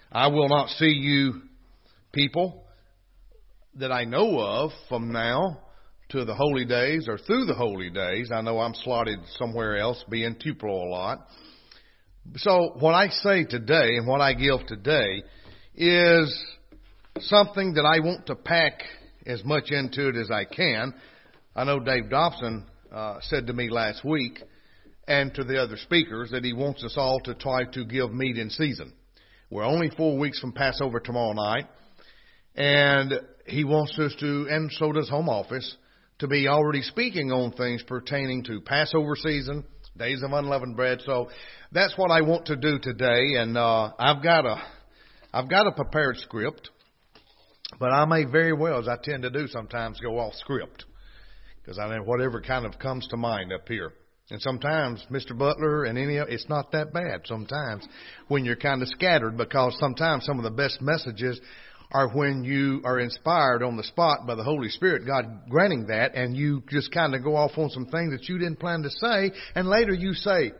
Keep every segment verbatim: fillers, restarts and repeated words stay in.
I will not see you people that I know of from now to the holy days or through the holy days. I know I'm slotted somewhere else, being Tupelo a lot. So what I say today and what I give today is something that I want to pack as much into it as I can. I know Dave Dobson uh, said to me last week and to the other speakers that he wants us all to try to give meat in season. We're only four weeks from Passover tomorrow night, and he wants us to, and so does Home Office, to be already speaking on things pertaining to Passover season, Days of Unleavened Bread. So that's what I want to do today, and uh, I've got a, I've got a prepared script, but I may very well, as I tend to do sometimes, go off script because I know whatever kind of comes to mind up here. And sometimes, Mister Butler and any of it's not that bad sometimes when you're kind of scattered, because sometimes some of the best messages are when you are inspired on the spot by the Holy Spirit, God granting that, and you just kind of go off on some things that you didn't plan to say, and later you say,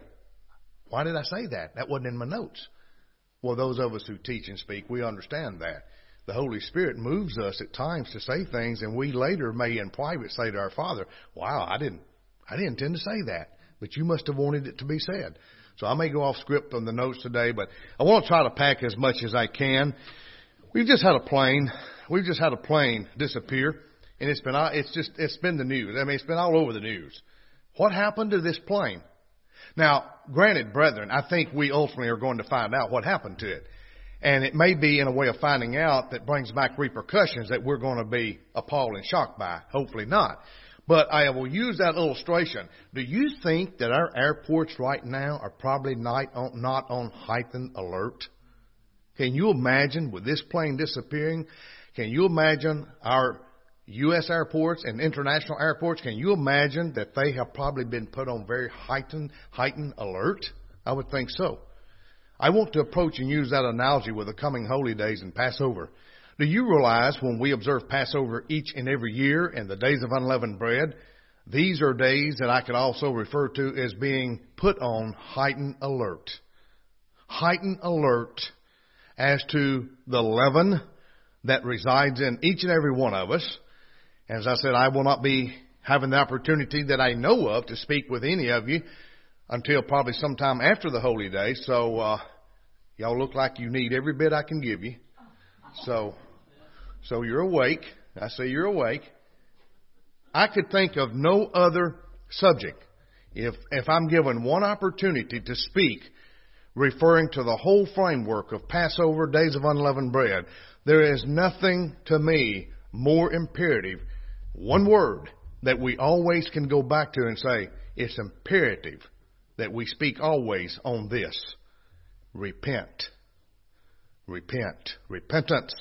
why did I say that? That wasn't in my notes. Well, those of us who teach and speak, we understand that. The Holy Spirit moves us at times to say things, and we later may in private say to our Father, wow, I didn't, I didn't intend to say that. But you must have wanted it to be said. So I may go off script on the notes today, but I want to try to pack as much as I can. We've just had a plane. We've just had a plane disappear, and it's been it's just it's been the news. I mean, it's been all over the news. What happened to this plane? Now, granted, brethren, I think we ultimately are going to find out what happened to it, and it may be in a way of finding out that brings back repercussions that we're going to be appalled and shocked by. Hopefully not. But I will use that illustration. Do you think that our airports right now are probably not on, not on heightened alert? Can you imagine with this plane disappearing? Can you imagine our U S airports and international airports? Can you imagine that they have probably been put on very heightened, heightened alert? I would think so. I want to approach and use that analogy with the coming holy days and Passover. Do you realize when we observe Passover each and every year and the Days of Unleavened Bread, these are days that I could also refer to as being put on heightened alert. Heightened alert as to the leaven that resides in each and every one of us. As I said, I will not be having the opportunity that I know of to speak with any of you until probably sometime after the holy day. So uh, y'all look like you need every bit I can give you. So... So you're awake. I say you're awake. I could think of no other subject if if I'm given one opportunity to speak referring to the whole framework of Passover, Days of Unleavened Bread. There is nothing to me more imperative, one word that we always can go back to and say, it's imperative that we speak always on this. Repent. Repent. Repentance.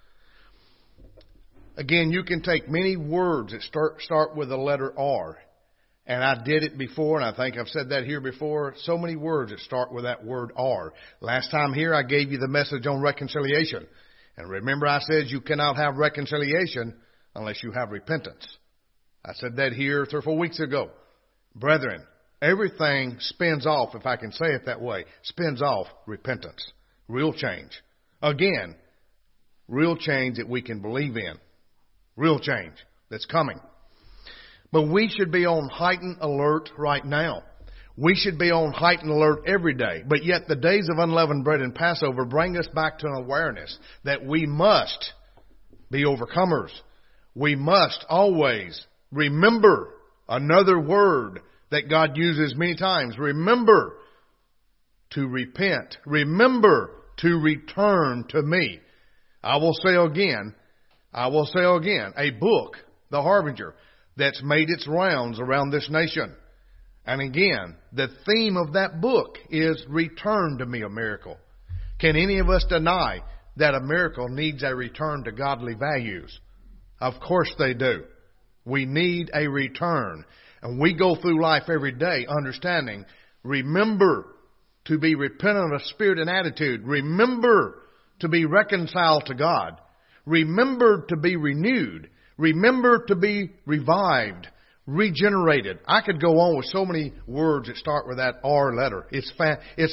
Again, you can take many words that start start with the letter R. And I did it before, and I think I've said that here before. So many words that start with that word R. Last time here, I gave you the message on reconciliation. And remember, I said you cannot have reconciliation unless you have repentance. I said that here three or four weeks ago. Brethren, everything spins off, if I can say it that way, spins off repentance. Real change. Again, real change that we can believe in. Real change that's coming. But we should be on heightened alert right now. We should be on heightened alert every day. But yet the Days of Unleavened Bread and Passover bring us back to an awareness that we must be overcomers. We must always remember another word that God uses many times. Remember to repent. Remember to return to me. I will say again, I will say again, a book, The Harbinger, that's made its rounds around this nation. And again, the theme of that book is return to me, a miracle. Can any of us deny that a miracle needs a return to godly values? Of course they do. We need a return. And we go through life every day understanding, remember to be repentant of spirit and attitude. Remember to be reconciled to God. Remember to be renewed. Remember to be revived, regenerated. I could go on with so many words that start with that R letter. It's fa- it's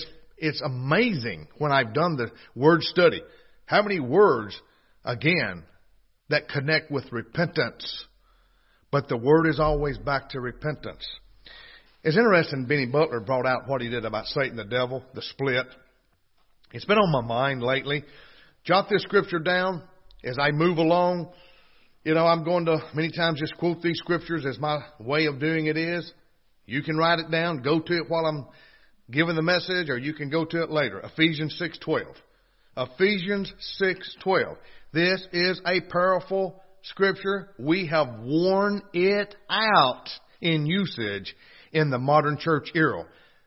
it's amazing when I've done the word study. How many words, again, that connect with repentance. But the word is always back to repentance. It's interesting, Benny Butler brought out what he did about Satan the devil, the split. It's been on my mind lately. Jot this scripture down as I move along. You know, I'm going to many times just quote these scriptures as my way of doing it is. You can write it down, go to it while I'm giving the message, or you can go to it later. Ephesians six twelve. Ephesians six twelve. This is a powerful scripture. We have worn it out in usage in the modern church era.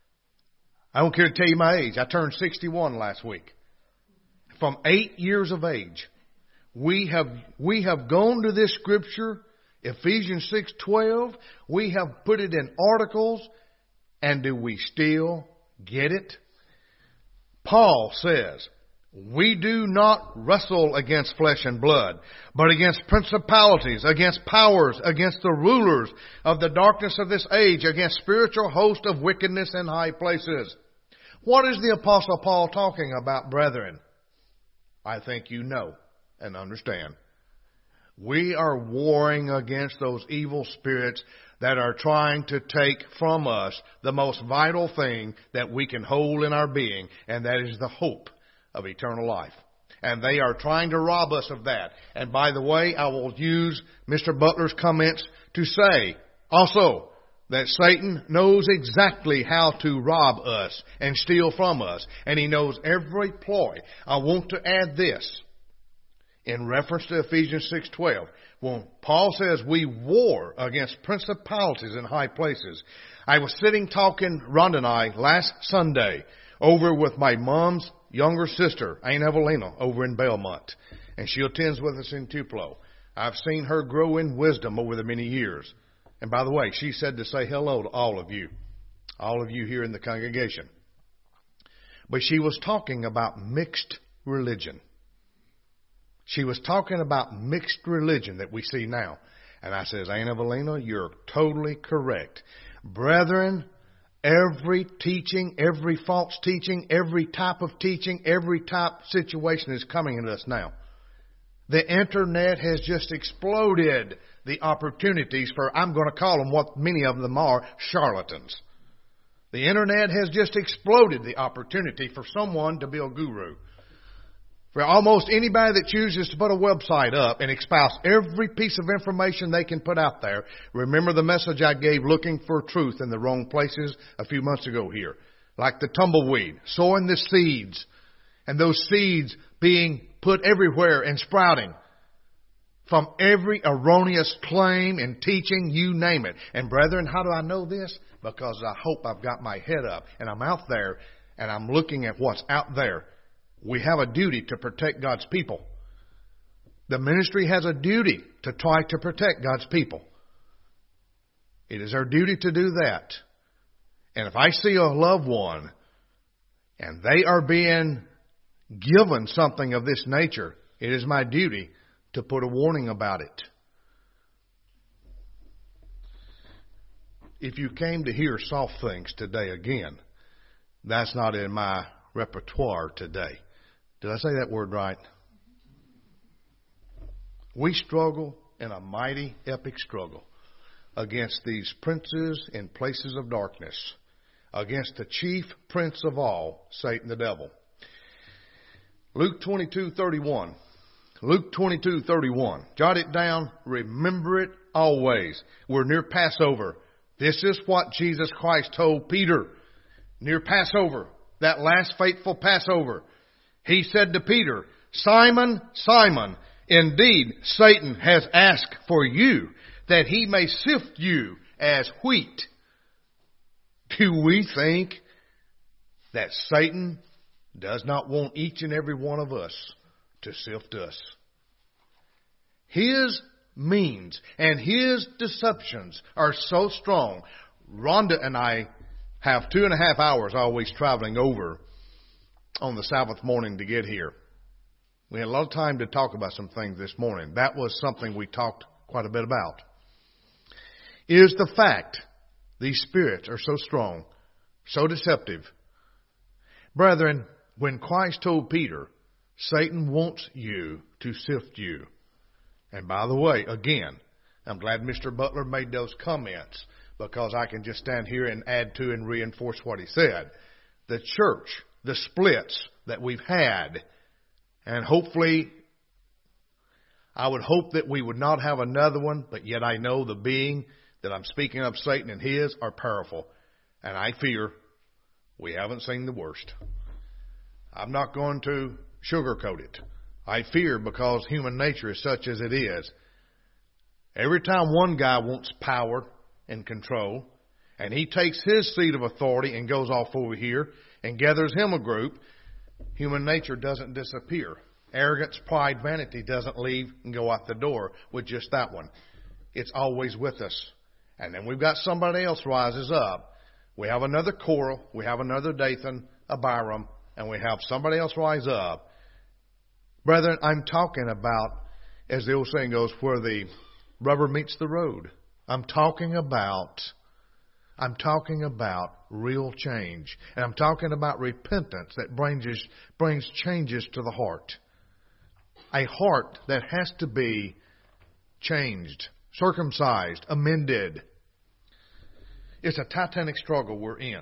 I don't care to tell you my age. I turned sixty-one last week. From eight years of age, we have we have gone to this scripture, Ephesians six twelve. We have put it in articles, and do we still get it? Paul says, we do not wrestle against flesh and blood, but against principalities, against powers, against the rulers of the darkness of this age, against spiritual hosts of wickedness in high places. What is the Apostle Paul talking about, brethren? I think you know and understand. We are warring against those evil spirits that are trying to take from us the most vital thing that we can hold in our being, and that is the hope of eternal life. And they are trying to rob us of that. And by the way, I will use Mister Butler's comments to say also that Satan knows exactly how to rob us and steal from us. And he knows every ploy. I want to add this in reference to Ephesians six twelve. When Paul says we war against principalities in high places. I was sitting talking, Rhonda and I, last Sunday over with my mom's younger sister, Aunt Evelina, over in Belmont. And she attends with us in Tupelo. I've seen her grow in wisdom over the many years. And by the way, she said to say hello to all of you. All of you here in the congregation. But she was talking about mixed religion. She was talking about mixed religion that we see now. And I says, Aunt Evelina, you're totally correct. Brethren, every teaching, every false teaching, every type of teaching, every type of situation is coming at us now. The internet has just exploded the opportunities for, I'm going to call them what many of them are, charlatans. The internet has just exploded the opportunity for someone to be a guru. For almost anybody that chooses to put a website up and espouse every piece of information they can put out there. Remember the message I gave looking for truth in the wrong places a few months ago here. Like the tumbleweed, sowing the seeds. And those seeds being put everywhere and sprouting. From every erroneous claim and teaching, you name it. And brethren, how do I know this? Because I hope I've got my head up and I'm out there and I'm looking at what's out there. We have a duty to protect God's people. The ministry has a duty to try to protect God's people. It is our duty to do that. And if I see a loved one and they are being given something of this nature, it is my duty to put a warning about it. If you came to hear soft things today again, that's not in my repertoire today. Did I say that word right? We struggle in a mighty, epic struggle against these princes in places of darkness, against the chief prince of all, Satan the devil. Luke twenty-two thirty-one. Luke twenty-two thirty-one. Jot it down. Remember it always. We're near Passover. This is what Jesus Christ told Peter. Near Passover. That last fateful Passover. He said to Peter, Simon, Simon, indeed Satan has asked for you that he may sift you as wheat. Do we think that Satan does not want each and every one of us to sift us? His means and his deceptions are so strong. Rhonda and I have two and a half hours always traveling over on the Sabbath morning to get here. We had a lot of time to talk about some things this morning. That was something we talked quite a bit about. Is the fact these spirits are so strong, so deceptive, Brethren, when Christ told Peter, Satan wants you to sift you. And by the way, again, I'm glad Mister Butler made those comments, because I can just stand here and add to and reinforce what he said. The church, the splits that we've had, and hopefully, I would hope that we would not have another one, but yet I know the being that I'm speaking of, Satan and his, are powerful. And I fear we haven't seen the worst. I'm not going to sugarcoat it. I fear, because human nature is such as it is. Every time one guy wants power and control, and he takes his seat of authority and goes off over here and gathers him a group, human nature doesn't disappear. Arrogance, pride, vanity doesn't leave and go out the door with just that one. It's always with us. And then we've got somebody else rises up. We have another Korah, we have another Dathan, Abiram, and we have somebody else rise up. Brethren, I'm talking about, as the old saying goes, where the rubber meets the road. I'm talking about, I'm talking about real change. And I'm talking about repentance that brings, brings changes to the heart. A heart that has to be changed, circumcised, amended. It's a titanic struggle we're in.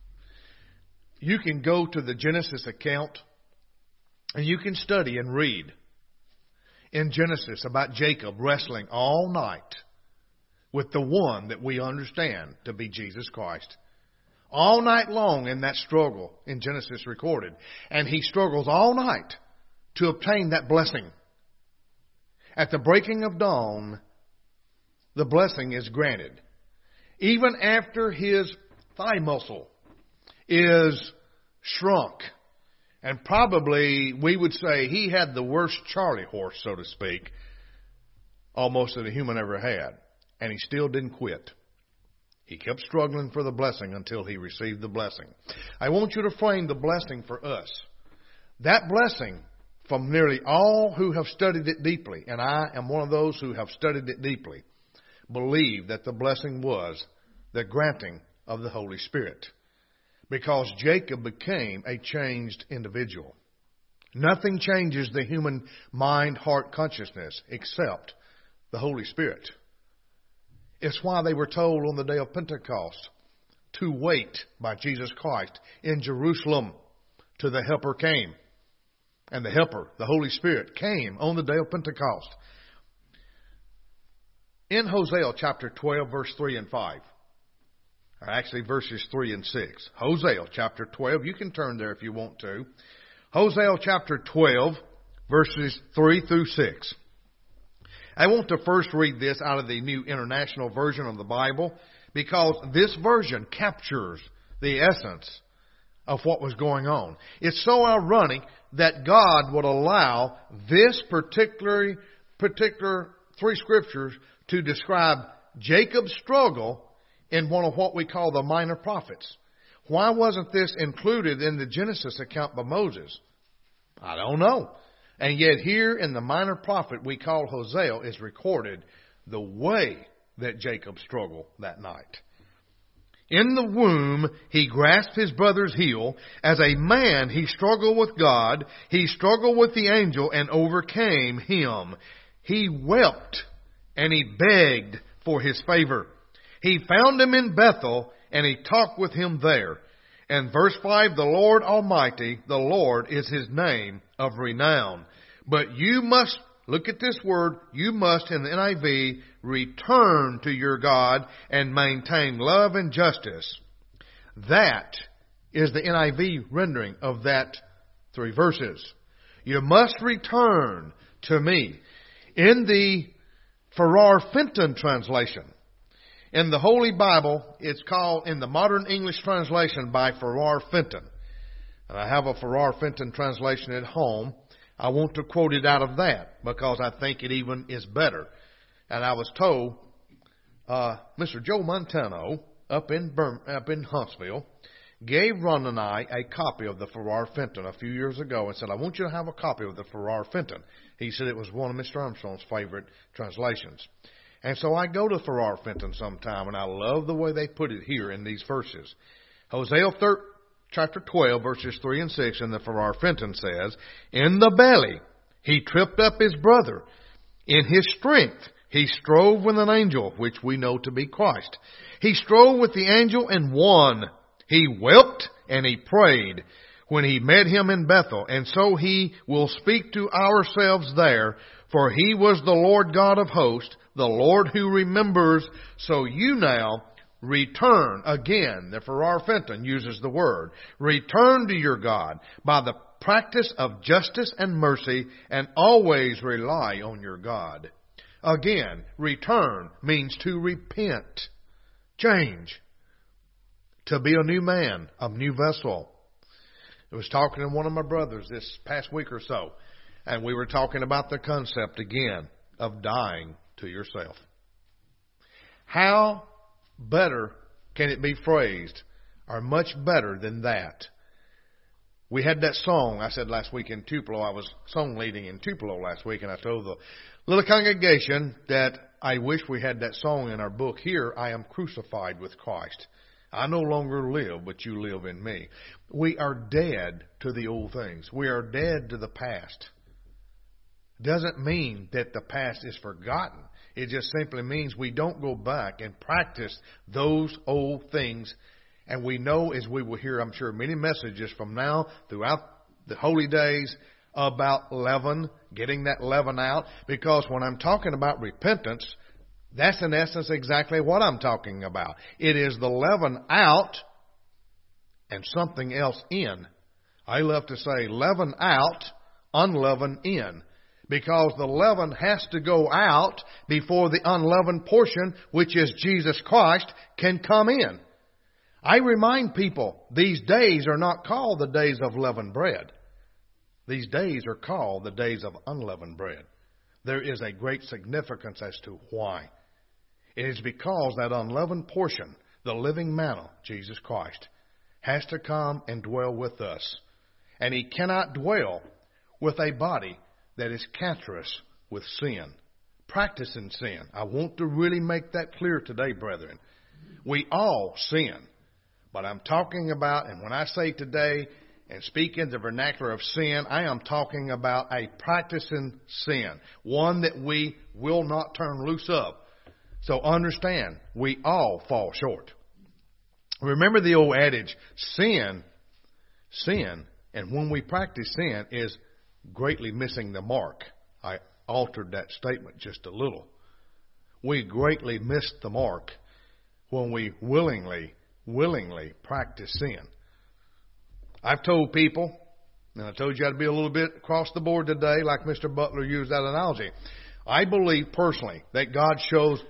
You can go to the Genesis account and you can study and read in Genesis about Jacob wrestling all night with the one that we understand to be Jesus Christ. All night long in that struggle in Genesis recorded. And he struggles all night to obtain that blessing. At the breaking of dawn, the blessing is granted. Even after his thigh muscle is shrunk. And probably we would say he had the worst Charlie horse, so to speak, almost that a human ever had. And he still didn't quit. He kept struggling for the blessing until he received the blessing. I want you to frame the blessing for us. That blessing, from nearly all who have studied it deeply, and I am one of those who have studied it deeply, believe that the blessing was the granting of the Holy Spirit. Because Jacob became a changed individual. Nothing changes the human mind, heart, consciousness except the Holy Spirit. It's why they were told on the day of Pentecost to wait by Jesus Christ in Jerusalem till the Helper came. And the Helper, the Holy Spirit, came on the day of Pentecost. In Hosea chapter twelve, verse three and five. Or actually verses three and six. Hosea chapter twelve. You can turn there if you want to. Hosea chapter twelve, verses three through six. I want to first read this out of the New International Version of the Bible, because this version captures the essence of what was going on. It's so ironic that God would allow this particular, particular three scriptures to describe Jacob's struggle in one of what we call the minor prophets. Why wasn't this included in the Genesis account by Moses? I don't know. And yet here in the minor prophet we call Hosea is recorded the way that Jacob struggled that night. In the womb he grasped his brother's heel. As a man he struggled with God. He struggled with the angel and overcame him. He wept and he begged for his favor. He found him in Bethel and he talked with him there. And verse five, the Lord Almighty, the Lord is his name of renown. But you must, look at this word, you must in the N I V, return to your God and maintain love and justice. That is the N I V rendering of that three verses. You must return to me. In the Farrar Fenton translation, in the Holy Bible, it's called, in the Modern English translation, by Farrar Fenton. And I have a Farrar Fenton translation at home. I want to quote it out of that because I think it even is better. And I was told, uh, Mister Joe Montano up in Burn, up in Huntsville gave Ron and I a copy of the Farrar Fenton a few years ago and said, I want you to have a copy of the Farrar Fenton. He said it was one of Mister Armstrong's favorite translations. And so I go to Farrar Fenton sometime, and I love the way they put it here in these verses. Hosea chapter twelve, verses three and six, in the Farrar Fenton says, in the belly he tripped up his brother. In his strength he strove with an angel, which we know to be Christ. He strove with the angel and won. He wept and he prayed when he met him in Bethel. And so he will speak to ourselves there, for he was the Lord God of hosts, the Lord who remembers. So you now return again. The Farrar Fenton uses the word. Return to your God by the practice of justice and mercy, and always rely on your God. Again, return means to repent, change, to be a new man, a new vessel. I was talking to one of my brothers this past week or so, and we were talking about the concept again of dying to yourself. How better can it be phrased, or much better than that? We had that song, I said last week in Tupelo, I was song leading in Tupelo last week, and I told the little congregation that I wish we had that song in our book here, I am crucified with Christ. I no longer live, but you live in me. We are dead to the old things. We are dead to the past. Doesn't mean that the past is forgotten. It just simply means we don't go back and practice those old things. And we know, as we will hear, I'm sure, many messages from now throughout the holy days about leaven, getting that leaven out. Because when I'm talking about repentance, that's in essence exactly what I'm talking about. It is the leaven out and something else in. I love to say leaven out, unleaven in. Because the leaven has to go out before the unleavened portion, which is Jesus Christ, can come in. I remind people, these days are not called the days of leavened bread. These days are called the days of unleavened bread. There is a great significance as to why. It is because that unleavened portion, the living manna, Jesus Christ, has to come and dwell with us. And He cannot dwell with a body that is cancerous with sin, practicing sin. I want to really make that clear today, brethren. We all sin. But I'm talking about, and when I say today and speak in the vernacular of sin, I am talking about a practicing sin, one that we will not turn loose of. So understand, we all fall short. Remember the old adage, sin, sin, and when we practice sin is greatly missing the mark. I altered that statement just a little. We greatly miss the mark when we willingly, willingly practice sin. I've told people, and I told you I'd be a little bit across the board today, like Mister Butler used that analogy. I believe personally that God shows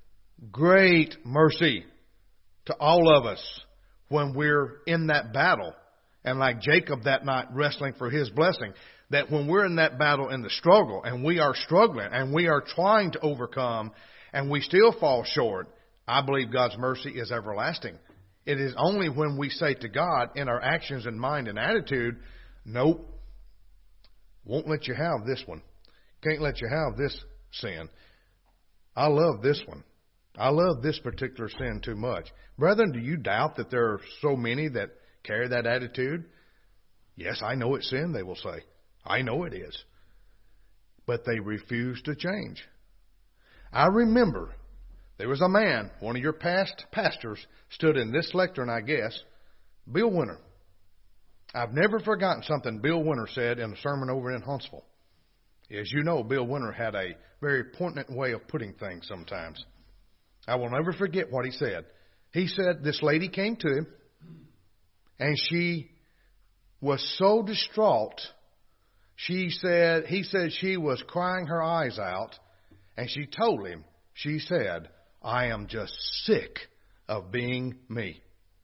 great mercy to all of us when we're in that battle. And like Jacob that night wrestling for his blessing, that when we're in that battle in the struggle and we are struggling and we are trying to overcome and we still fall short, I believe God's mercy is everlasting. It is only when we say to God in our actions and mind and attitude, nope, won't let you have this one. Can't let you have this sin. I love this one. I love this particular sin too much. Brethren, do you doubt that there are so many that carry that attitude? Yes, I know it's sin, they will say. I know it is. But they refuse to change. I remember there was a man, one of your past pastors, stood in this lectern, I guess, Bill Winter. I've never forgotten something Bill Winter said in a sermon over in Huntsville. As you know, Bill Winter had a very poignant way of putting things sometimes. I will never forget what he said. He said this lady came to him, and she was so distraught. She said, he said she was crying her eyes out, and she told him, she said, I am just sick of being me.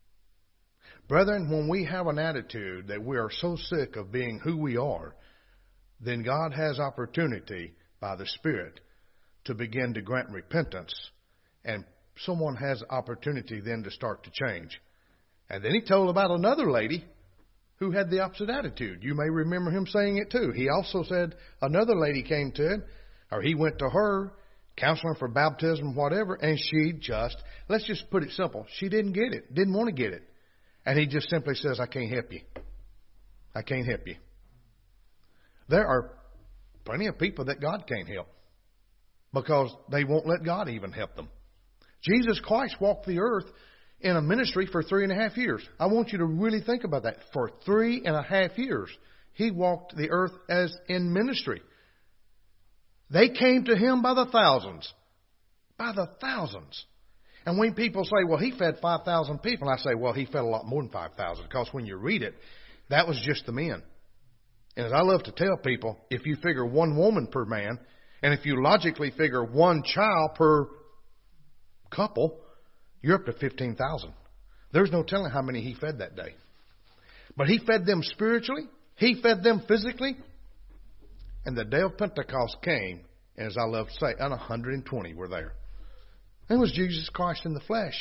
Brethren, when we have an attitude that we are so sick of being who we are, then God has opportunity by the Spirit to begin to grant repentance, and someone has opportunity then to start to change. And then he told about another lady who had the opposite attitude. You may remember him saying it too. He also said another lady came to him, or he went to her, counseling for baptism, whatever, and she just, let's just put it simple, she didn't get it, didn't want to get it. And he just simply says, I can't help you. I can't help you. There are plenty of people that God can't help because they won't let God even help them. Jesus Christ walked the earth in a ministry for three and a half years. I want you to really think about that. For three and a half years, he walked the earth as in ministry. They came to him by the thousands. By the thousands. And when people say, well, he fed five thousand people, I say, well, he fed a lot more than five thousand. Because when you read it, that was just the men. And as I love to tell people, if you figure one woman per man, and if you logically figure one child per couple, you're up to fifteen thousand. There's no telling how many he fed that day. But he fed them spiritually. He fed them physically. And the day of Pentecost came, and as I love to say, and one hundred twenty were there. It was Jesus Christ in the flesh.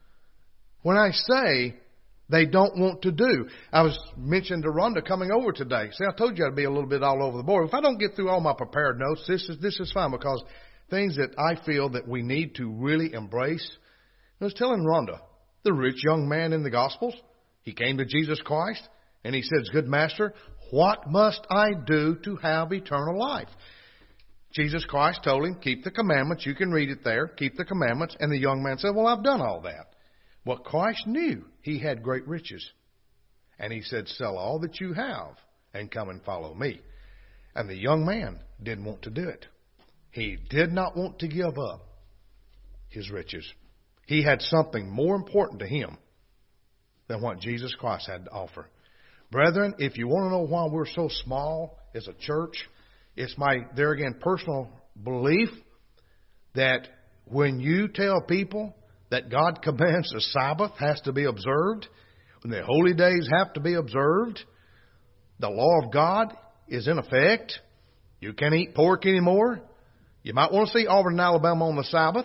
When I say they don't want to do, I was mentioning to Rhonda coming over today. See, I told you I'd be a little bit all over the board. If I don't get through all my prepared notes, this is this is fine, because things that I feel that we need to really embrace. I was telling Rhonda, the rich young man in the Gospels, he came to Jesus Christ and he says, good master, what must I do to have eternal life? Jesus Christ told him, keep the commandments. You can read it there. Keep the commandments. And the young man said, well, I've done all that. Well, Christ knew he had great riches. And he said, sell all that you have and come and follow me. And the young man didn't want to do it. He did not want to give up his riches. He had something more important to him than what Jesus Christ had to offer. Brethren, if you want to know why we're so small as a church, it's my, there again, personal belief that when you tell people that God commands the Sabbath has to be observed, when the holy days have to be observed, the law of God is in effect, you can't eat pork anymore, you might want to see Auburn and Alabama on the Sabbath.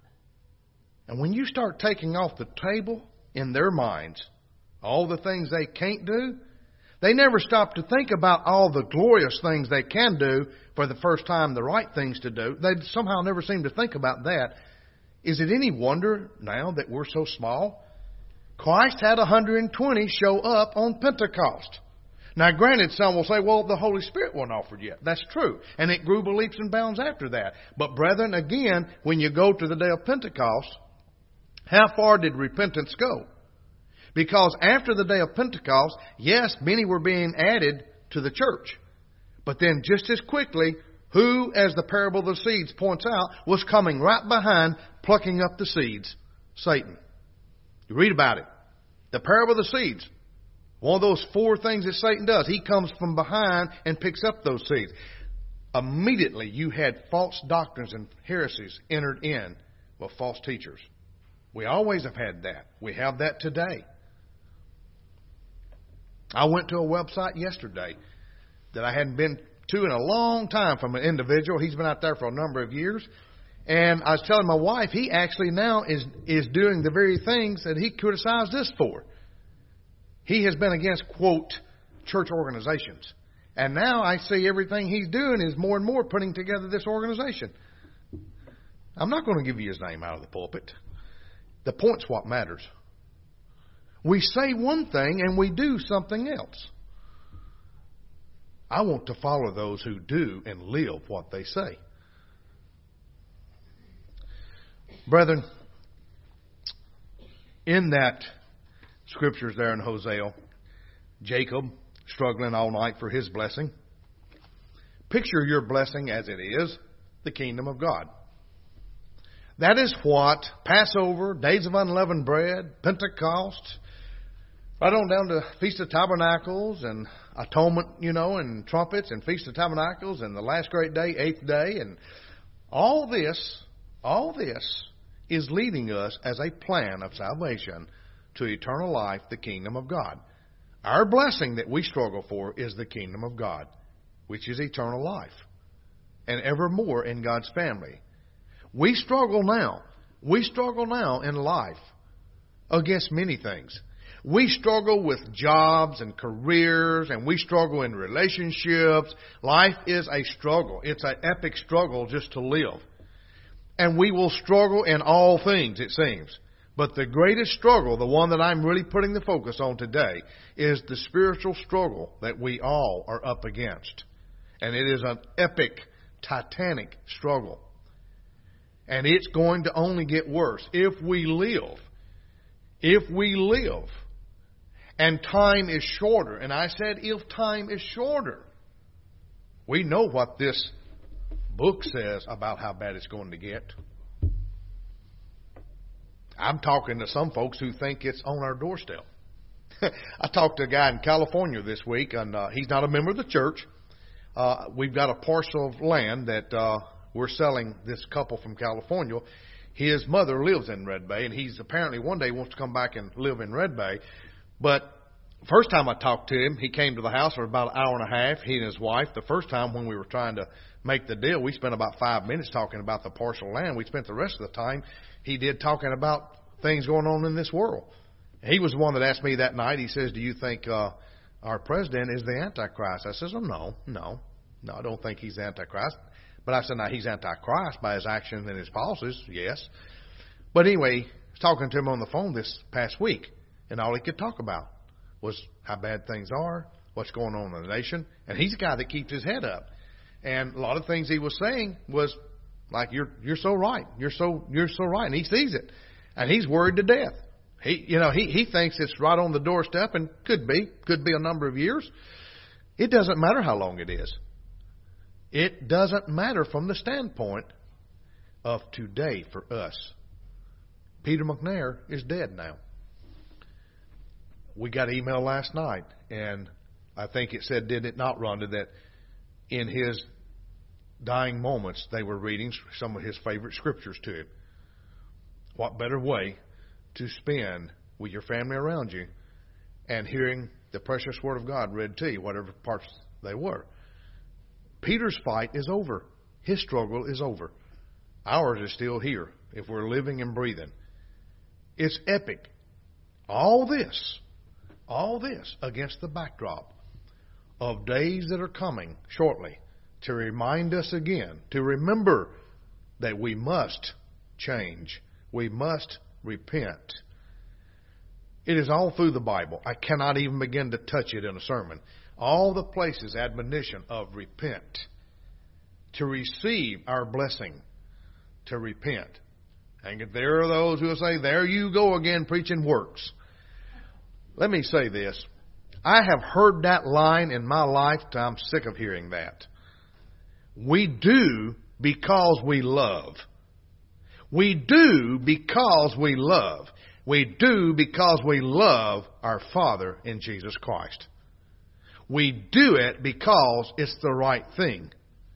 And when you start taking off the table in their minds all the things they can't do, they never stop to think about all the glorious things they can do for the first time, the right things to do. They somehow never seem to think about that. Is it any wonder now that we're so small? Christ had one hundred twenty show up on Pentecost. Now, granted, some will say, well, the Holy Spirit wasn't offered yet. That's true. And it grew by leaps and bounds after that. But brethren, again, when you go to the day of Pentecost, how far did repentance go? Because after the day of Pentecost, yes, many were being added to the church. But then just as quickly, who, as the parable of the seeds points out, was coming right behind plucking up the seeds? Satan. You read about it. The parable of the seeds. One of those four things that Satan does. He comes from behind and picks up those seeds. Immediately you had false doctrines and heresies entered in with false teachers. We always have had that. We have that today. I went to a website yesterday that I hadn't been to in a long time from an individual. He's been out there for a number of years. And I was telling my wife, he actually now is, is doing the very things that he criticized us for. He has been against, quote, church organizations. And now I see everything he's doing is more and more putting together this organization. I'm not going to give you his name out of the pulpit. The point's what matters. We say one thing and we do something else. I want to follow those who do and live what they say. Brethren, in that scriptures there in Hosea, Jacob struggling all night for his blessing. Picture your blessing as it is, the kingdom of God. That is what Passover, Days of Unleavened Bread, Pentecost, right on down to Feast of Tabernacles and Atonement, you know, and trumpets and Feast of Tabernacles and the last great day, eighth day. And all this, all this is leading us as a plan of salvation to eternal life, the kingdom of God. Our blessing that we struggle for is the kingdom of God, which is eternal life and evermore in God's family. We struggle now. We struggle now in life against many things. We struggle with jobs and careers, and we struggle in relationships. Life is a struggle. It's an epic struggle just to live. And we will struggle in all things, it seems. But the greatest struggle, the one that I'm really putting the focus on today, is the spiritual struggle that we all are up against. And it is an epic, titanic struggle. And it's going to only get worse if we live. If we live. And time is shorter. And I said if time is shorter. We know what this book says about how bad it's going to get. I'm talking to some folks who think it's on our doorstep. I talked to a guy in California this week, and uh, he's not a member of the church. Uh, we've got a parcel of land that uh, we're selling this couple from California. His mother lives in Red Bay, and he's apparently one day wants to come back and live in Red Bay. But first time I talked to him, he came to the house for about an hour and a half, he and his wife. The first time when we were trying to make the deal, we spent about five minutes talking about the parcel land. We spent the rest of the time he did talking about things going on in this world. He was the one that asked me that night. He says, do you think uh, our president is the Antichrist? I says, oh, no, no, no, I don't think he's the Antichrist. But I said, now, he's Antichrist by his actions and his policies, yes. But anyway, I was talking to him on the phone this past week, and all he could talk about was how bad things are, what's going on in the nation. And he's a guy that keeps his head up. And a lot of things he was saying was like, you're you're so right. You're so you're so right. And he sees it. And he's worried to death. He you know, he, he thinks it's right on the doorstep, and could be. Could be a number of years. It doesn't matter how long it is. It doesn't matter from the standpoint of today for us. Peter McNair is dead now. We got an email last night, and I think it said, did it not, Rhonda, that in his dying moments, they were reading some of his favorite scriptures to him. What better way to spend with your family around you and hearing the precious Word of God read to you, whatever parts they were. Peter's fight is over. His struggle is over. Ours is still here if we're living and breathing. It's epic. All this, all this against the backdrop of days that are coming shortly to remind us again, to remember that we must change. We must repent. It is all through the Bible. I cannot even begin to touch it in a sermon. All the places, admonition of repent. To receive our blessing. To repent. And there are those who will say, there you go again preaching works. Let me say this. I have heard that line in my life. I'm sick of hearing that. We do because we love. We do because we love. We do because we love our Father in Jesus Christ. We do it because it's the right thing.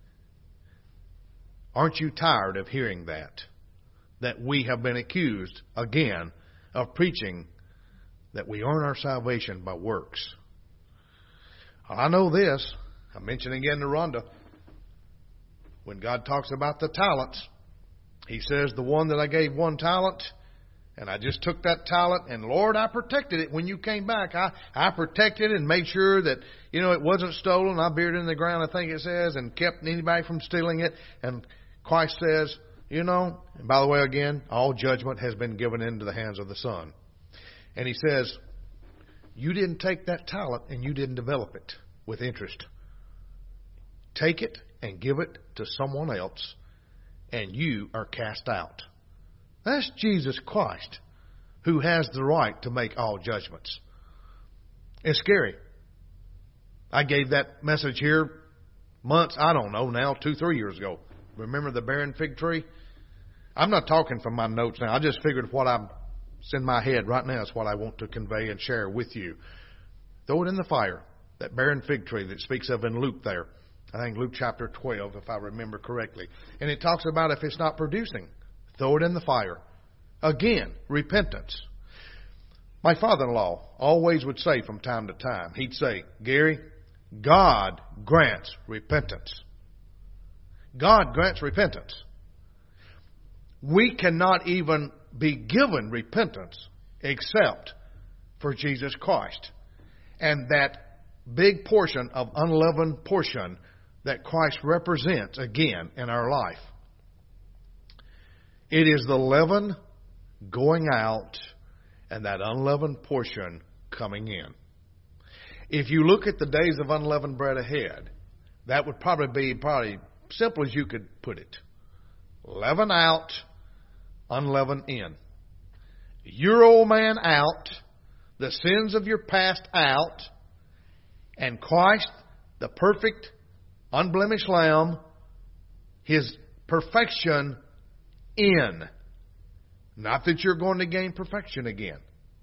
Aren't you tired of hearing that? That we have been accused, again, of preaching that we earn our salvation by works. I know this. I mentioned again to Rhonda. When God talks about the talents, He says, the one that I gave one talent, and I just took that talent, and Lord, I protected it when you came back. I, I protected it and made sure that, you know, it wasn't stolen. I buried it in the ground, I think it says, and kept anybody from stealing it. And Christ says, you know, and by the way, again, all judgment has been given into the hands of the Son. And He says, you didn't take that talent and you didn't develop it with interest. Take it and give it to someone else, and you are cast out. That's Jesus Christ, who has the right to make all judgments. It's scary. I gave that message here months, I don't know now, two, three years ago. Remember the barren fig tree? I'm not talking from my notes now. I just figured what I'm it's in my head right now is what I want to convey and share with you. Throw it in the fire. That barren fig tree that speaks of in Luke there. I think Luke chapter twelve, if I remember correctly. And it talks about if it's not producing, throw it in the fire. Again, repentance. My father-in-law always would say from time to time, he'd say, Gary, God grants repentance. God grants repentance. We cannot even be given repentance except for Jesus Christ. And that big portion of unleavened portion that Christ represents again in our life. It is the leaven going out and that unleavened portion coming in. If you look at the days of unleavened bread ahead, that would probably be probably simple as you could put it. Leaven out, unleaven in. Your old man out, the sins of your past out, and Christ, the perfect, unblemished Lamb, His perfection in. Not that you're going to gain perfection again.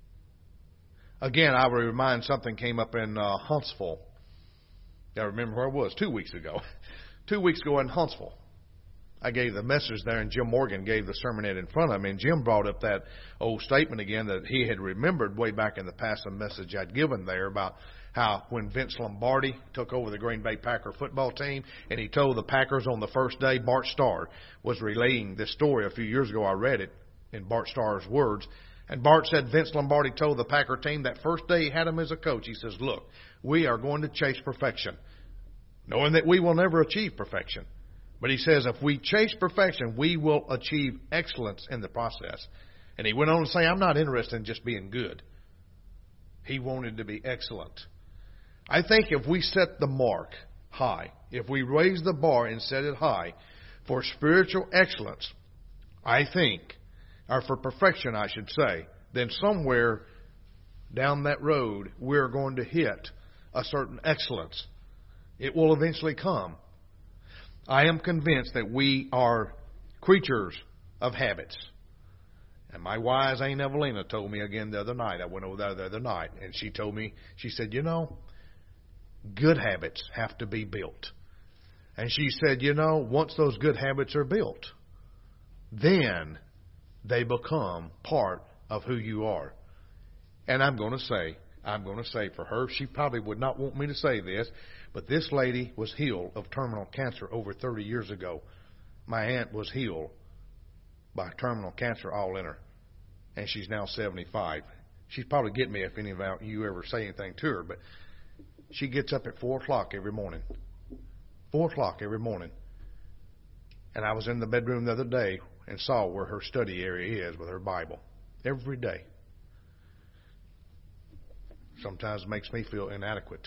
Again, I will remind something came up in uh, Huntsville. I remember where I was two weeks ago. Two weeks ago in Huntsville. I gave the message there, and Jim Morgan gave the sermonette in front of me. And Jim brought up that old statement again that he had remembered way back in the past, a message I'd given there about how when Vince Lombardi took over the Green Bay Packer football team, and he told the Packers on the first day, Bart Starr was relaying this story a few years ago. I read it in Bart Starr's words. And Bart said Vince Lombardi told the Packer team that first day he had him as a coach, he says, look, we are going to chase perfection, knowing that we will never achieve perfection. But he says if we chase perfection, we will achieve excellence in the process. And he went on to say, I'm not interested in just being good. He wanted to be excellent. I think if we set the mark high, if we raise the bar and set it high for spiritual excellence, I think, or for perfection, I should say, then somewhere down that road, we're going to hit a certain excellence. It will eventually come. I am convinced that we are creatures of habits. And my wise Aunt Evelina told me again the other night. I went over there the other night, and she told me, she said, you know, good habits have to be built. And she said, you know, once those good habits are built, then they become part of who you are. And I'm going to say, I'm going to say for her, she probably would not want me to say this, but this lady was healed of terminal cancer over thirty years ago. My aunt was healed by terminal cancer all in her, and she's now seventy-five. She'd probably get me if any of you ever say anything to her, but she gets up at four o'clock every morning. four o'clock every morning. And I was in the bedroom the other day and saw where her study area is with her Bible. Every day. Sometimes it makes me feel inadequate.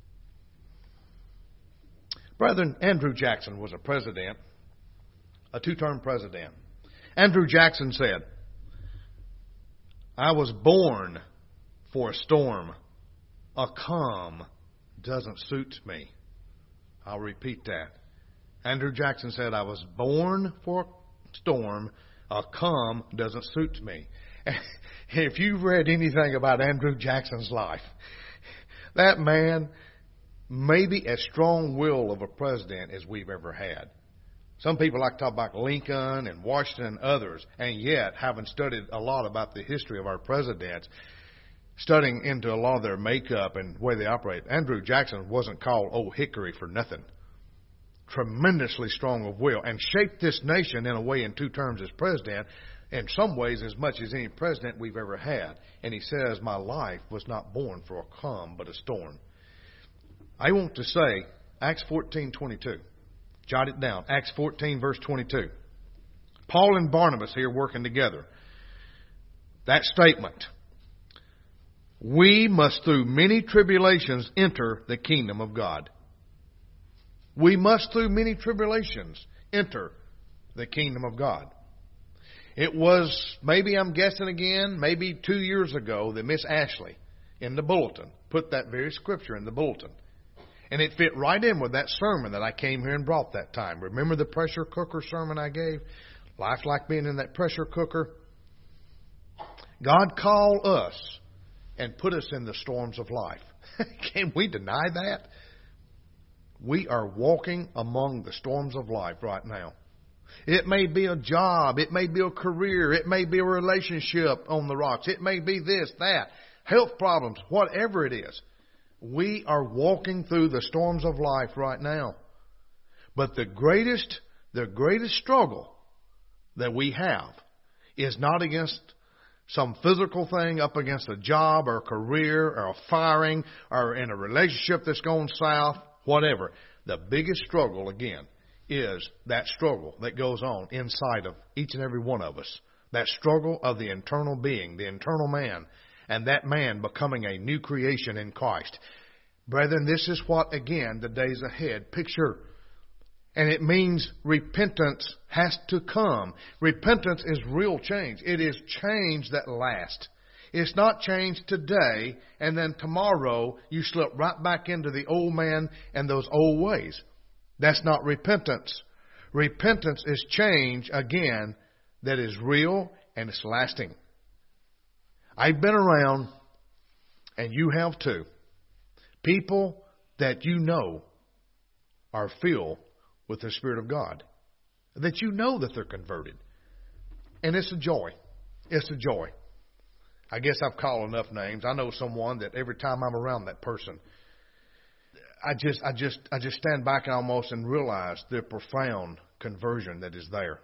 Brethren, Andrew Jackson was a president, a two-term president. Andrew Jackson said, I was born for a storm. A calm doesn't suit me. I'll repeat that. Andrew Jackson said, I was born for a storm. A calm doesn't suit me. If you've read anything about Andrew Jackson's life, that man may be as strong-willed of a president as we've ever had. Some people like to talk about Lincoln and Washington and others, and yet, having studied a lot about the history of our presidents, studying into a lot of their makeup and the way they operate, Andrew Jackson wasn't called Old Hickory for nothing. Tremendously strong of will, and shaped this nation in a way in two terms as president, in some ways as much as any president we've ever had. And he says, my life was not born for a calm but a storm. I want to say, Acts fourteen twenty-two. Jot it down. Acts fourteen verse twenty-two. Paul and Barnabas here working together. That statement. We must through many tribulations enter the kingdom of God. We must through many tribulations enter the kingdom of God. It was, maybe I'm guessing again, maybe two years ago that Miss Ashley in the bulletin put that very scripture in the bulletin. And it fit right in with that sermon that I came here and brought that time. Remember the pressure cooker sermon I gave? Life's like being in that pressure cooker. God called us and put us in the storms of life. Can we deny that? We are walking among the storms of life right now. It may be a job. It may be a career. It may be a relationship on the rocks. It may be this, that, health problems, whatever it is. We are walking through the storms of life right now. But the greatest, the greatest struggle that we have is not against some physical thing, up against a job or a career or a firing or in a relationship that's going south, whatever. The biggest struggle, again, is that struggle that goes on inside of each and every one of us. That struggle of the internal being, the internal man, and that man becoming a new creation in Christ. Brethren, this is what, again, the days ahead picture. And it means repentance has to come. Repentance is real change. It is change that lasts. It's not change today and then tomorrow you slip right back into the old man and those old ways. That's not repentance. Repentance is change, again, that is real and it's lasting. I've been around, and you have too, people that you know are filled with the Spirit of God. That you know that they're converted. And it's a joy. It's a joy. I guess I've called enough names. I know someone that every time I'm around that person, I just, I just, I just stand back and almost and realize the profound conversion that is there.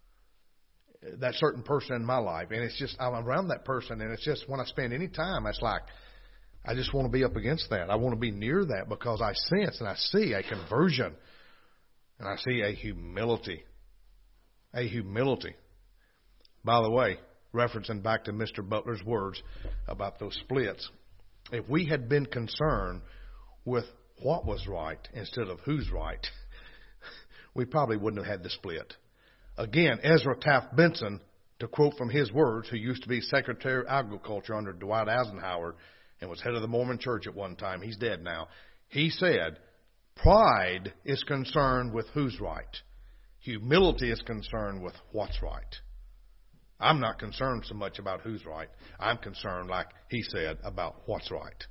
That certain person in my life, and it's just I'm around that person, and it's just when I spend any time, it's like I just want to be up against that. I want to be near that because I sense and I see a conversion, and I see a humility, a humility. By the way, referencing back to Mister Butler's words about those splits, if we had been concerned with what was right instead of who's right, we probably wouldn't have had the split. Again, Ezra Taft Benson, to quote from his words, who used to be Secretary of Agriculture under Dwight Eisenhower and was head of the Mormon Church at one time. He's dead now. He said, pride is concerned with who's right. Humility is concerned with what's right. I'm not concerned so much about who's right. I'm concerned, like he said, about what's right.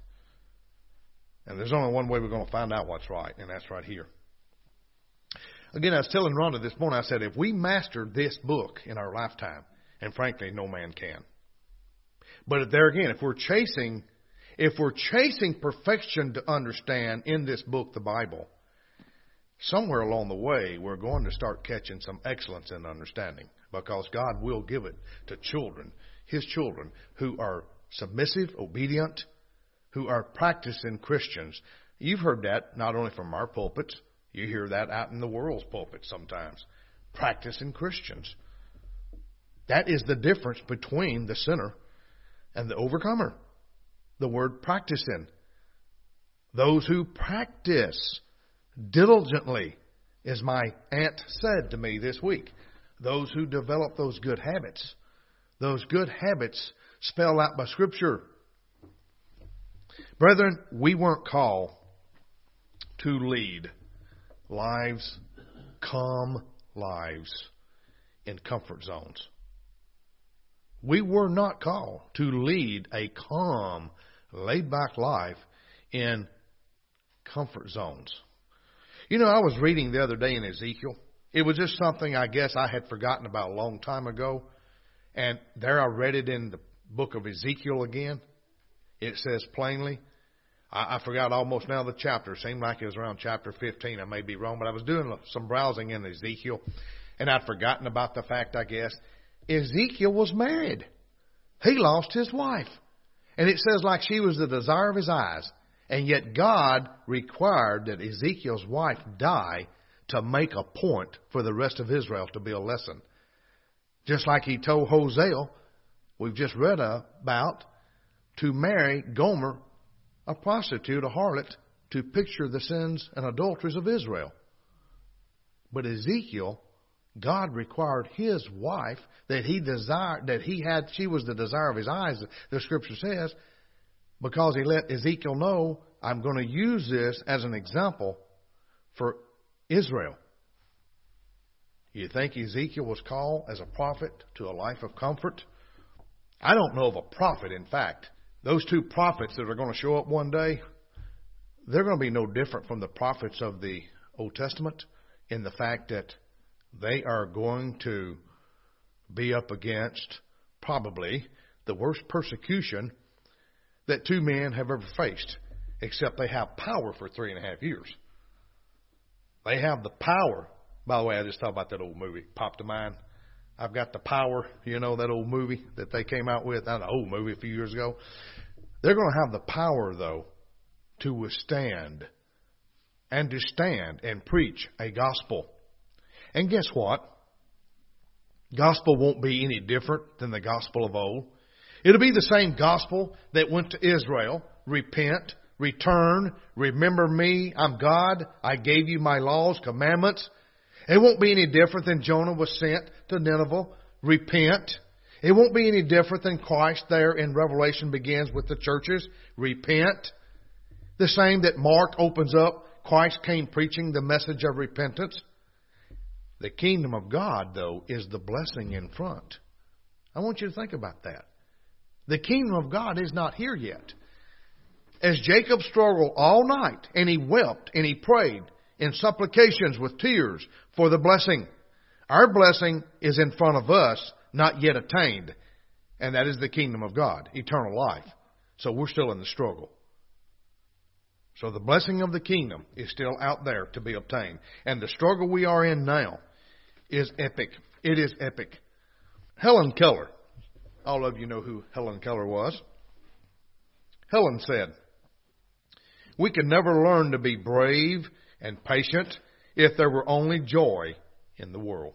And there's only one way we're going to find out what's right, and that's right here. Again, I was telling Rhonda this morning, I said, if we mastered this book in our lifetime, and frankly, no man can. But there again, if we're chasing, if we're chasing perfection to understand in this book, the Bible, somewhere along the way, we're going to start catching some excellence in understanding, because God will give it to children, His children, who are submissive, obedient, who are practicing Christians. You've heard that not only from our pulpits, you hear that out in the world's pulpit sometimes. Practicing Christians. That is the difference between the sinner and the overcomer. The word practicing. Those who practice diligently, as my aunt said to me this week. Those who develop those good habits. Those good habits spelled out by Scripture. Brethren, we weren't called to lead lives, calm lives in comfort zones. We were not called to lead a calm, laid-back life in comfort zones. You know, I was reading the other day in Ezekiel. It was just something I guess I had forgotten about a long time ago. And there I read it in the book of Ezekiel again. It says plainly, I, I forgot almost now the chapter. It seemed like it was around chapter fifteen. I may be wrong, but I was doing some browsing in Ezekiel, and I'd forgotten about the fact, I guess, Ezekiel was married. He lost his wife. And it says like she was the desire of his eyes. And yet God required that Ezekiel's wife die to make a point for the rest of Israel to be a lesson. Just like he told Hosea, we've just read about, to marry Gomer, a prostitute, a harlot, to picture the sins and adulteries of Israel. But Ezekiel, God required his wife that he desired, that he had, she was the desire of his eyes, the Scripture says, because he let Ezekiel know, I'm going to use this as an example for Israel. You think Ezekiel was called as a prophet to a life of comfort? I don't know of a prophet, in fact. Those two prophets that are going to show up one day, they're going to be no different from the prophets of the Old Testament in the fact that they are going to be up against probably the worst persecution that two men have ever faced, except they have power for three and a half years. They have the power. By the way, I just thought about that old movie. Popped to mind. I've Got the Power. You know, that old movie that they came out with. Not an old movie a few years ago. They're going to have the power, though, to withstand and to stand and preach a gospel. And guess what? Gospel won't be any different than the gospel of old. It'll be the same gospel that went to Israel. Repent, return, remember me. I'm God. I gave you my laws, commandments. It won't be any different than Jonah was sent to Nineveh. Repent. It won't be any different than Christ there in Revelation begins with the churches. Repent. The same that Mark opens up. Christ came preaching the message of repentance. The kingdom of God, though, is the blessing in front. I want you to think about that. The kingdom of God is not here yet. As Jacob struggled all night, and he wept, and he prayed in supplications with tears for the blessing, our blessing is in front of us, not yet attained. And that is the kingdom of God, eternal life. So we're still in the struggle. So the blessing of the kingdom is still out there to be obtained. And the struggle we are in now is epic. It is epic. Helen Keller. All of you know who Helen Keller was. Helen said, "We could never learn to be brave and patient if there were only joy in the world."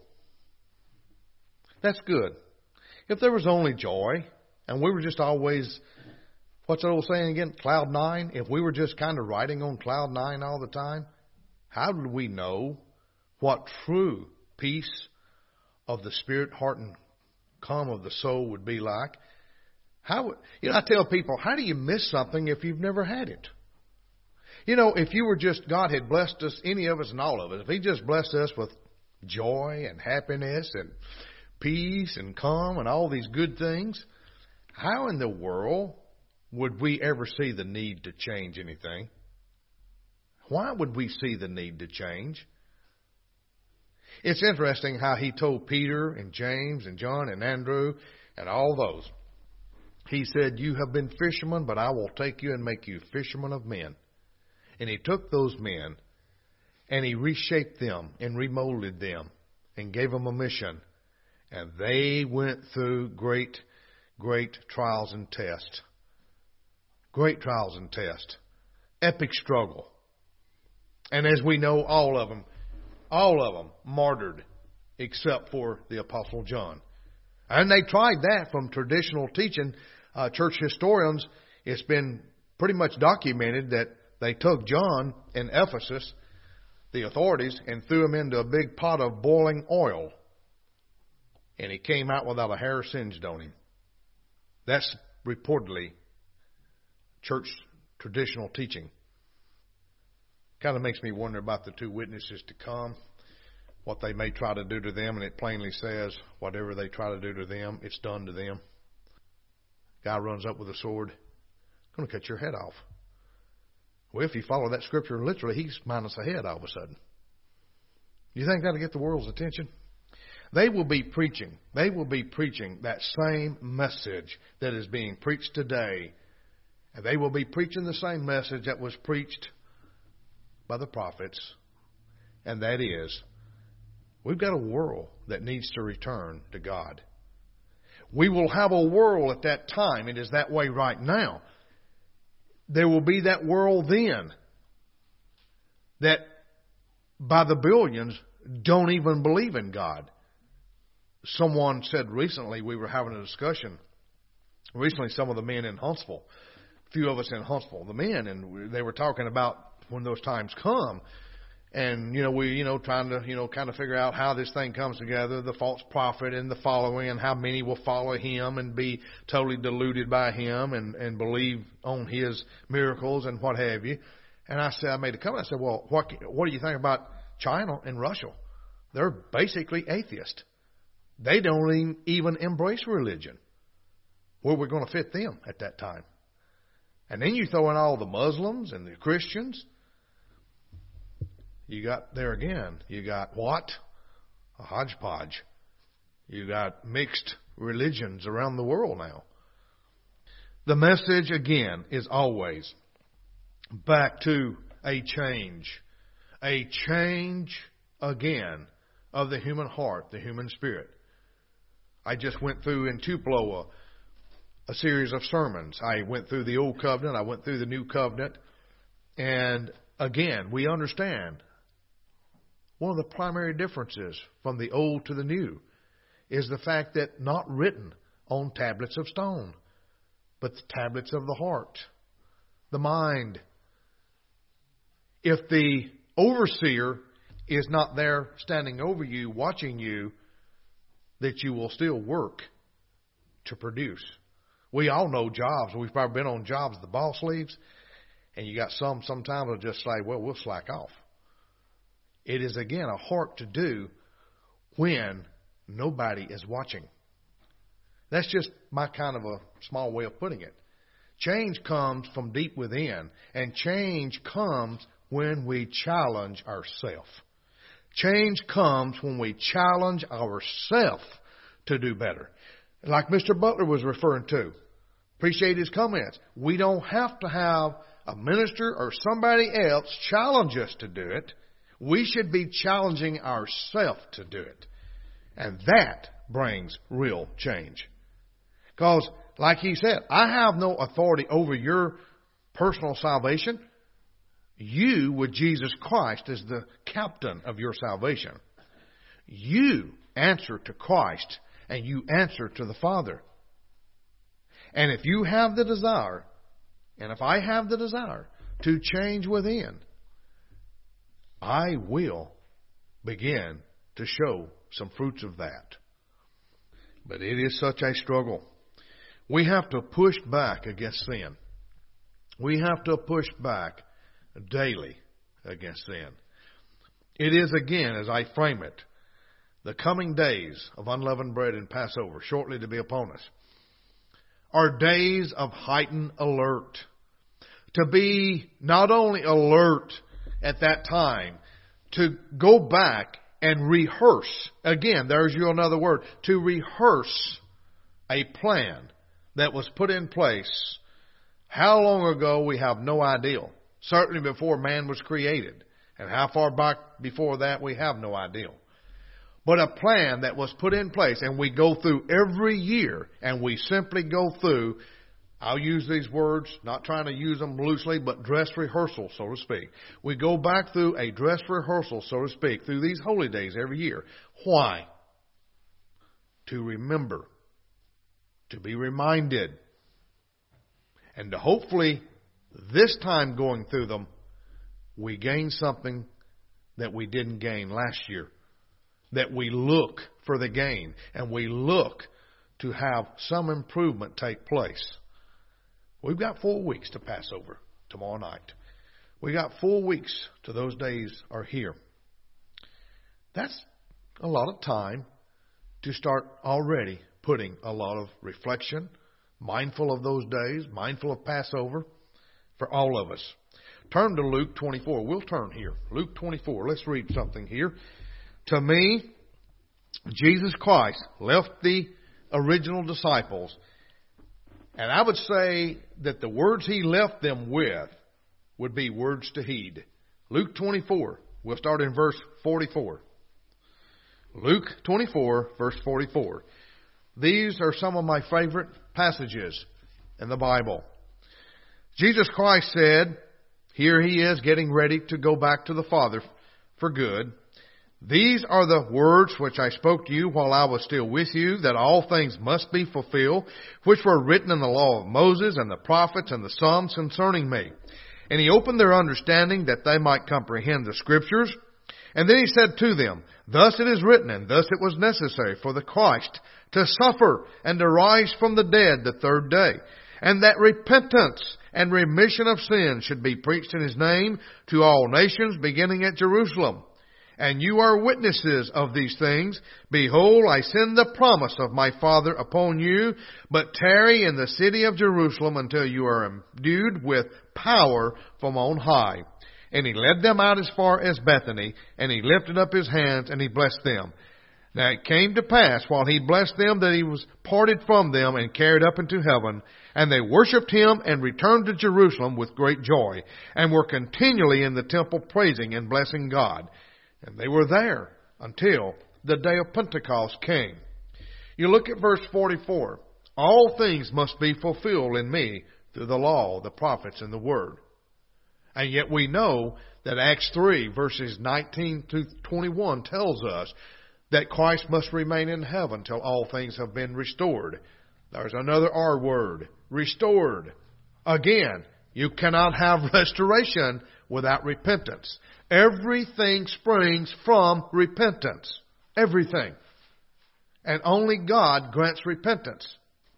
That's good. If there was only joy, and we were just always, what's that old saying again? Cloud nine? If we were just kind of riding on cloud nine all the time, how did we know what true peace of the spirit, heart, and calm of the soul would be like? How, you know, I tell people, how do you miss something if you've never had it? You know, if you were just, God had blessed us, any of us and all of us, if He just blessed us with joy and happiness and peace and calm and all these good things, how in the world would we ever see the need to change anything? Why would we see the need to change? It's interesting how He told Peter and James and John and Andrew and all those. He said, "You have been fishermen, but I will take you and make you fishermen of men." And He took those men and He reshaped them and remolded them and gave them a mission. And they went through great, great trials and tests. Great trials and tests. Epic struggle. And as we know, all of them, all of them martyred except for the Apostle John. And they tried that from traditional teaching. Uh, church historians, it's been pretty much documented that they took John in Ephesus, the authorities, and threw him into a big pot of boiling oil. And he came out without a hair singed on him. That's reportedly church traditional teaching. Kind of makes me wonder about the two witnesses to come, what they may try to do to them, and it plainly says, whatever they try to do to them, it's done to them. Guy runs up with a sword, going to cut your head off. Well, if you follow that scripture literally, he's minus a head all of a sudden. You think that'll get the world's attention? They will be preaching. They will be preaching that same message that is being preached today. And they will be preaching the same message that was preached by the prophets. And that is, we've got a world that needs to return to God. We will have a world at that time. It is that way right now. There will be that world then that by the billions don't even believe in God. Someone said recently, we were having a discussion, recently some of the men in Huntsville, a few of us in Huntsville, the men, and they were talking about when those times come. And, you know, we, you know, trying to, you know, kind of figure out how this thing comes together, the false prophet and the following, and how many will follow him and be totally deluded by him and, and believe on his miracles and what have you. And I said, I made a comment. I said, well, what, what do you think about China and Russia? They're basically atheists. They don't even embrace religion. Where we're going to fit them at that time. And then you throw in all the Muslims and the Christians. You got there again, you got what? A hodgepodge. You got mixed religions around the world now. The message again is always back to a change. A change again of the human heart, the human spirit. I just went through in Tupelo a, a series of sermons. I went through the Old Covenant. I went through the New Covenant. And again, we understand one of the primary differences from the Old to the New is the fact that not written on tablets of stone, but the tablets of the heart, the mind. If the overseer is not there standing over you, watching you, that you will still work to produce. We all know jobs. We've probably been on jobs the boss leaves, and you got some sometimes will just say, well, we'll slack off. It is, again, a heart to do when nobody is watching. That's just my kind of a small way of putting it. Change comes from deep within, and change comes when we challenge ourselves. Change comes when we challenge ourselves to do better. Like Mister Butler was referring to. Appreciate his comments. We don't have to have a minister or somebody else challenge us to do it. We should be challenging ourselves to do it. And that brings real change. Because, like he said, I have no authority over your personal salvation. You, with Jesus Christ, as the captain of your salvation. You answer to Christ, and you answer to the Father. And if you have the desire, and if I have the desire to change within, I will begin to show some fruits of that. But it is such a struggle. We have to push back against sin. We have to push back daily against sin. It is, again, as I frame it, the coming days of unleavened bread and Passover, shortly to be upon us, are days of heightened alert. To be not only alert at that time, to go back and rehearse. Again, there's you another word. To rehearse a plan that was put in place. How long ago, we have no idea. Certainly before man was created. And how far back before that, we have no idea. But a plan that was put in place, and we go through every year, and we simply go through, I'll use these words, not trying to use them loosely, but dress rehearsal, so to speak. We go back through a dress rehearsal, so to speak, through these holy days every year. Why? To remember. To be reminded. And to hopefully, this time going through them, we gain something that we didn't gain last year. That we look for the gain. And we look to have some improvement take place. We've got four weeks to Passover tomorrow night. We got four weeks to those days are here. That's a lot of time to start already putting a lot of reflection, mindful of those days, mindful of Passover for all of us. Turn to Luke twenty-four. We'll turn here. Luke twenty-four. Let's read something here. To me, Jesus Christ left the original disciples, and I would say that the words he left them with would be words to heed. Luke twenty-four. We'll start in verse forty-four. Luke twenty-four, verse forty-four. These are some of my favorite passages in the Bible. Jesus Christ said, here he is getting ready to go back to the Father for good. These are the words which I spoke to you while I was still with you, that all things must be fulfilled, which were written in the law of Moses and the prophets and the Psalms concerning me. And he opened their understanding that they might comprehend the Scriptures. And then he said to them, thus it is written, and thus it was necessary for the Christ to suffer and to rise from the dead the third day, and that repentance and remission of sins should be preached in his name to all nations, beginning at Jerusalem. And you are witnesses of these things. Behold, I send the promise of my Father upon you, but tarry in the city of Jerusalem until you are endued with power from on high. And he led them out as far as Bethany, and he lifted up his hands, and he blessed them. Now it came to pass, while he blessed them, that he was parted from them and carried up into heaven. And they worshipped him and returned to Jerusalem with great joy, and were continually in the temple praising and blessing God. And they were there until the day of Pentecost came. You look at verse forty-four. All things must be fulfilled in me through the law, the prophets, and the word. And yet we know that Acts three, verses nineteen to twenty-one tells us that Christ must remain in heaven till all things have been restored. There's another R word, restored. Again, you cannot have restoration without repentance. Everything springs from repentance. Everything. And only God grants repentance.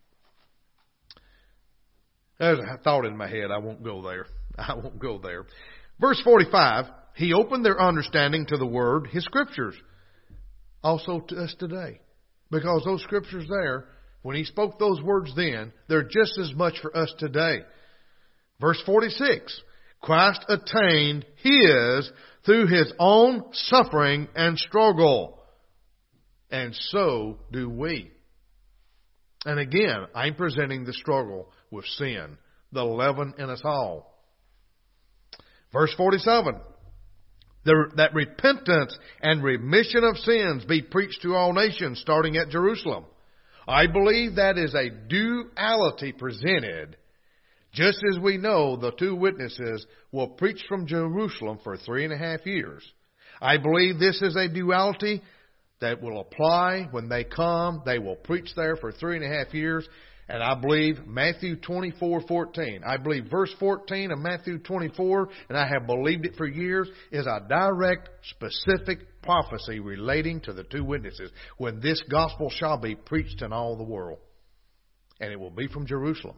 There's a thought in my head. I won't go there. I won't go there. Verse forty-five, He opened their understanding to the Word, His Scriptures. Also to us today. Because those Scriptures there, when He spoke those words then, they're just as much for us today. Verse forty-six, Christ attained His through His own suffering and struggle. And so do we. And again, I'm presenting the struggle with sin, the leaven in us all. Verse forty-seven, the, that repentance and remission of sins be preached to all nations, starting at Jerusalem. I believe that is a duality presented, just as we know the two witnesses will preach from Jerusalem for three and a half years. I believe this is a duality that will apply when they come. They will preach there for three and a half years. And I believe Matthew twenty-four fourteen. I believe verse fourteen of Matthew twenty-four, and I have believed it for years, is a direct, specific prophecy relating to the two witnesses. When this gospel shall be preached in all the world. And it will be from Jerusalem.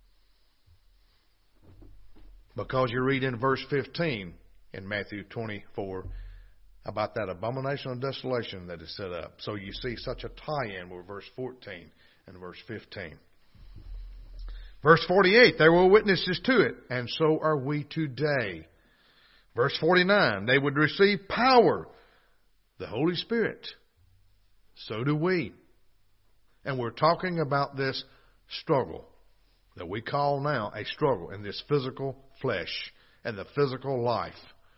Because you read in verse fifteen in Matthew twenty-four about that abomination of desolation that is set up. So you see such a tie-in with verse fourteen and verse fifteen. Verse forty-eight, there were witnesses to it, and so are we today. Verse forty-nine, they would receive power, the Holy Spirit. So do we. And we're talking about this struggle that we call now a struggle in this physical flesh and the physical life.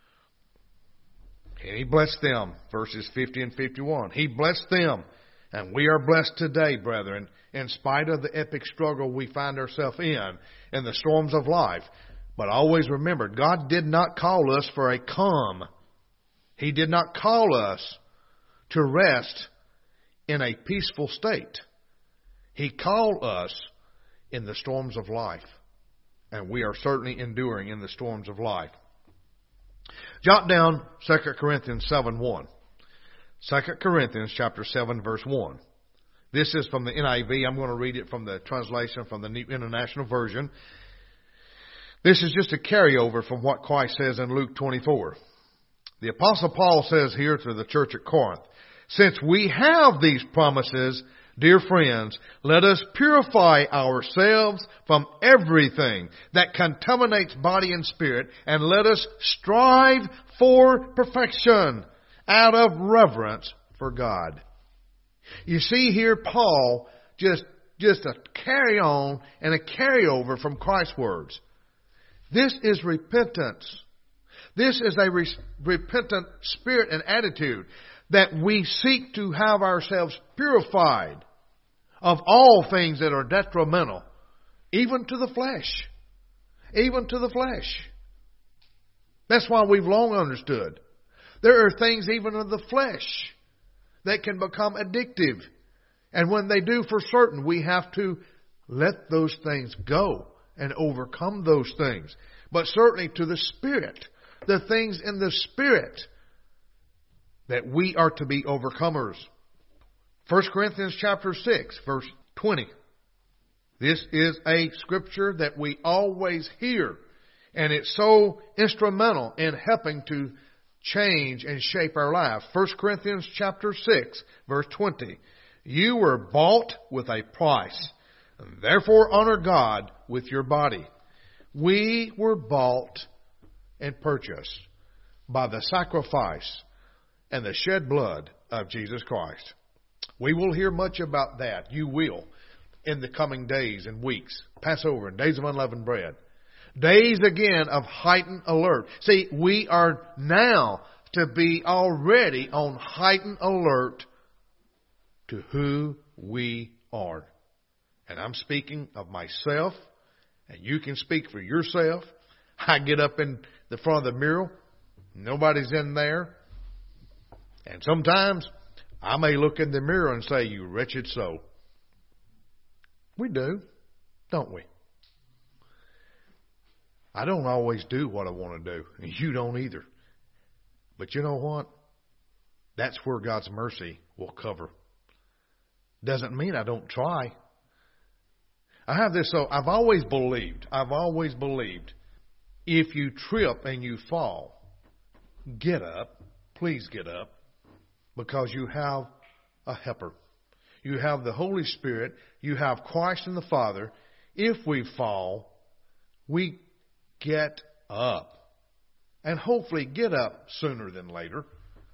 And He blessed them, verses fifty and fifty-one. He blessed them. And we are blessed today, brethren, in spite of the epic struggle we find ourselves in, in the storms of life. But always remember, God did not call us for a calm. He did not call us to rest in a peaceful state. He called us in the storms of life. And we are certainly enduring in the storms of life. Jot down Second Corinthians seven one. Second Corinthians chapter seven verse one. This is from the N I V. I'm going to read it from the translation from the New International Version. This is just a carryover from what Christ says in Luke twenty-four. The Apostle Paul says here to the church at Corinth, since we have these promises, dear friends, let us purify ourselves from everything that contaminates body and spirit, and let us strive for perfection out of reverence for God. You see here Paul, just, just a carry on and a carryover from Christ's words. This is repentance. This is a re- repentant spirit and attitude that we seek to have ourselves purified of all things that are detrimental, even to the flesh. Even to the flesh. That's why we've long understood. There are things even of the flesh that can become addictive. And when they do, for certain, we have to let those things go and overcome those things. But certainly to the Spirit, the things in the Spirit, that we are to be overcomers. First Corinthians chapter six, verse twenty. This is a scripture that we always hear, and it's so instrumental in helping to change and shape our life. First Corinthians chapter six, verse twenty. You were bought with a price, and therefore honor God with your body. We were bought and purchased by the sacrifice and the shed blood of Jesus Christ. We will hear much about that. You will in the coming days and weeks. Passover and days of unleavened bread. Days again of heightened alert. See, we are now to be already on heightened alert to who we are. And I'm speaking of myself, and you can speak for yourself. I get up in the front of the mirror. Nobody's in there. And sometimes I may look in the mirror and say, you wretched soul. We do, don't we? I don't always do what I want to do, and you don't either. But you know what? That's where God's mercy will cover. Doesn't mean I don't try. I have this, so I've always believed, I've always believed, if you trip and you fall, get up, please get up, because you have a helper. You have the Holy Spirit, you have Christ and the Father. If we fall, we get up. And hopefully get up sooner than later.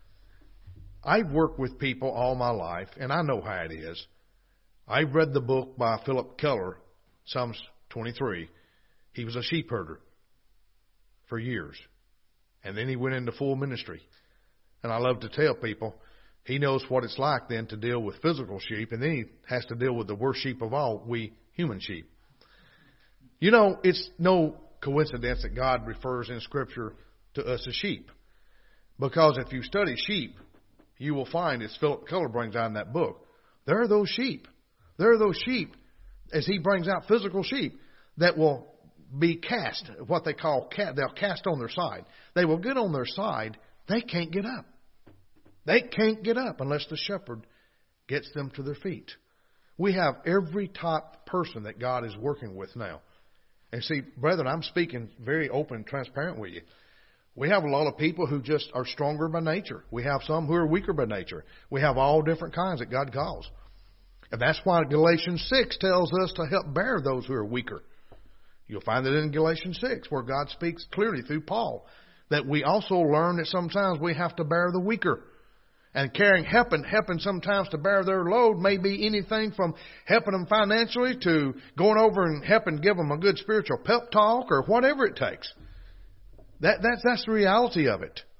I've worked with people all my life, and I know how it is. I've read the book by Philip Keller, Psalms twenty-three. He was a sheep herder for years. And then he went into full ministry. And I love to tell people, he knows what it's like then to deal with physical sheep, and then he has to deal with the worst sheep of all, we human sheep. You know, it's no coincidence that God refers in Scripture to us as sheep. Because if you study sheep, you will find, as Philip Keller brings out in that book, there are those sheep. There are those sheep, as he brings out physical sheep, that will be cast, what they call, cast, they'll cast on their side. They will get on their side, they can't get up. They can't get up unless the shepherd gets them to their feet. We have every type of person that God is working with now. And see, brethren, I'm speaking very open and transparent with you. We have a lot of people who just are stronger by nature. We have some who are weaker by nature. We have all different kinds that God calls. And that's why Galatians six tells us to help bear those who are weaker. You'll find that in Galatians six, where God speaks clearly through Paul, that we also learn that sometimes we have to bear the weaker. And carrying, helping, helping sometimes to bear their load may be anything from helping them financially to going over and helping give them a good spiritual pep talk or whatever it takes. That, that's, that's the reality of it.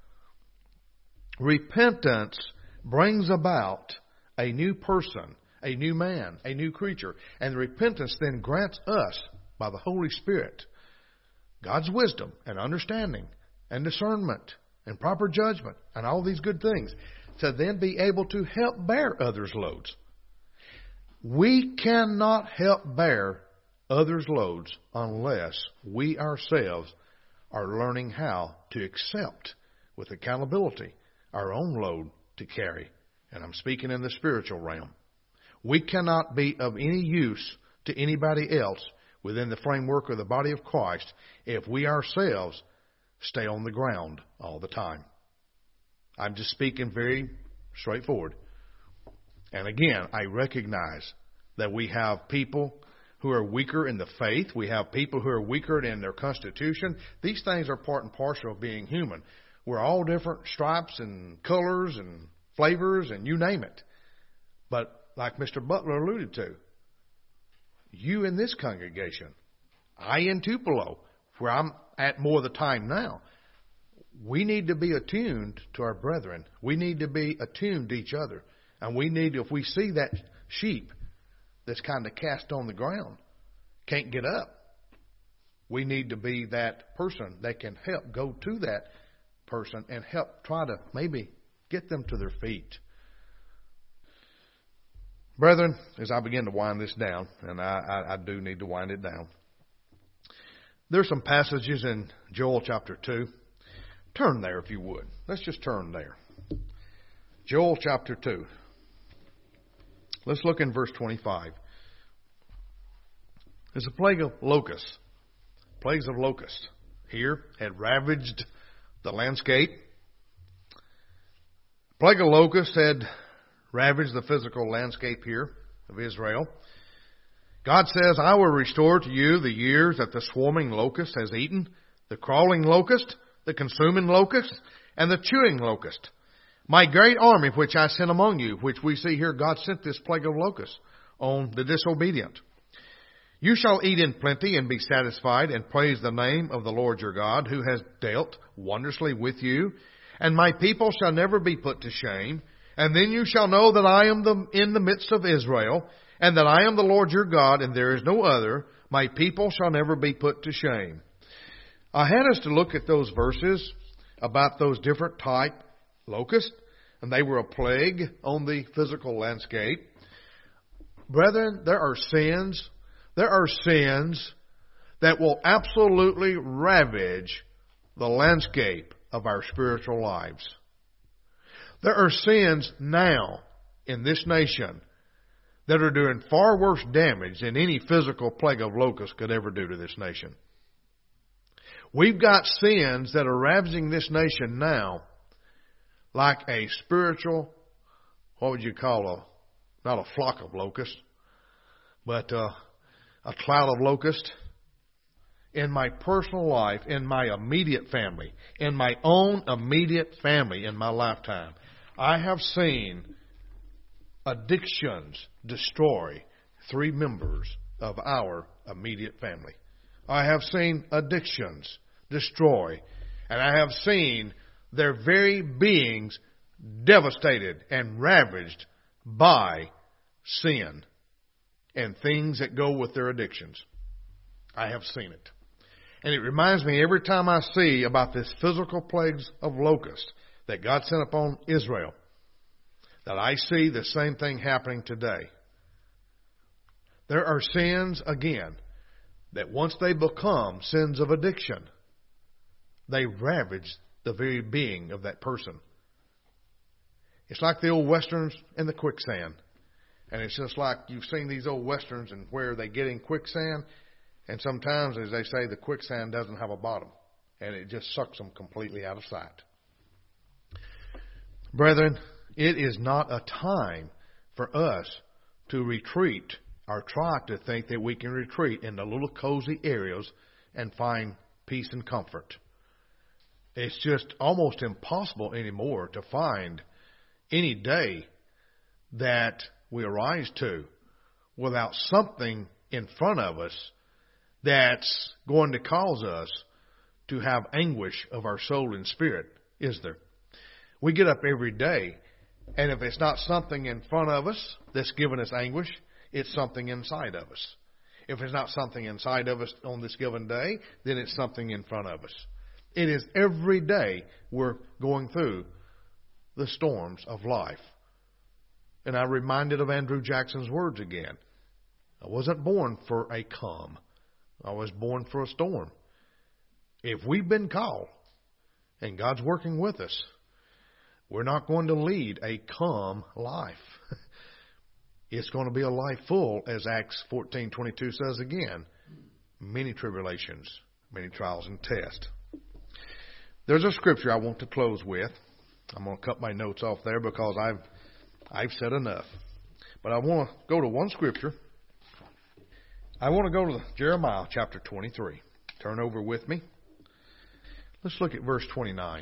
Repentance brings about a new person, a new man, a new creature. And the repentance then grants us, by the Holy Spirit, God's wisdom and understanding and discernment and proper judgment and all these good things to then be able to help bear others' loads. We cannot help bear others' loads unless we ourselves are learning how to accept with accountability our own load to carry. And I'm speaking in the spiritual realm. We cannot be of any use to anybody else within the framework of the body of Christ if we ourselves stay on the ground all the time. I'm just speaking very straightforward. And again, I recognize that we have people who are weaker in the faith. We have people who are weaker in their constitution. These things are part and parcel of being human. We're all different stripes and colors and flavors and you name it. But like Mister Butler alluded to, you in this congregation, I in Tupelo, where I'm at more of the time now, we need to be attuned to our brethren. We need to be attuned to each other. And we need to, if we see that sheep that's kind of cast on the ground, can't get up, we need to be that person that can help go to that person and help try to maybe get them to their feet. Brethren, as I begin to wind this down, and I, I, I do need to wind it down, there's some passages in Joel chapter two. Turn there if you would. Let's just turn there. Joel chapter two. Let's look in verse twenty-five. There's a plague of locusts. Plagues of locusts here had ravaged the landscape. Plague of locusts had ravaged the physical landscape here of Israel. God says, I will restore to you the years that the swarming locust has eaten, the crawling locust, the consuming locust, and the chewing locust. My great army which I sent among you, which we see here, God sent this plague of locusts on the disobedient. You shall eat in plenty and be satisfied and praise the name of the Lord your God, who has dealt wondrously with you. And my people shall never be put to shame. And then you shall know that I am the, in the midst of Israel, and that I am the Lord your God, and there is no other. My people shall never be put to shame. I had us to look at those verses about those different type locusts, and they were a plague on the physical landscape. Brethren, there are sins, there are sins that will absolutely ravage the landscape of our spiritual lives. There are sins now in this nation that are doing far worse damage than any physical plague of locusts could ever do to this nation. We've got sins that are ravaging this nation now like a spiritual, what would you call a, not a flock of locusts, but uh, a cloud of locusts. In my personal life, in my immediate family, in my own immediate family in my lifetime, I have seen addictions destroy three members of our immediate family. I have seen addictions destroy, and I have seen their very beings devastated and ravaged by sin and things that go with their addictions. I have seen it. And it reminds me every time I see about this physical plagues of locusts that God sent upon Israel, that I see the same thing happening today. There are sins, again, that once they become sins of addiction, they ravage the very being of that person. It's like the old westerns and the quicksand. And it's just like you've seen these old westerns and where they get in quicksand. And sometimes, as they say, the quicksand doesn't have a bottom. And it just sucks them completely out of sight. Brethren, it is not a time for us to retreat or try to think that we can retreat in the little cozy areas and find peace and comfort. It's just almost impossible anymore to find any day that we arise to without something in front of us that's going to cause us to have anguish of our soul and spirit, is there? We get up every day, and if it's not something in front of us that's giving us anguish, it's something inside of us. If it's not something inside of us on this given day, then it's something in front of us. It is every day we're going through the storms of life. And I'm reminded of Andrew Jackson's words again. I wasn't born for a calm. I was born for a storm. If we've been called and God's working with us, we're not going to lead a calm life. It's going to be a life full, as Acts fourteen twenty-two says again, many tribulations, many trials and tests. There's a scripture I want to close with. I'm going to cut my notes off there because I've I've said enough. But I want to go to one scripture. I want to go to Jeremiah chapter twenty-three. Turn over with me. Let's look at verse twenty-nine.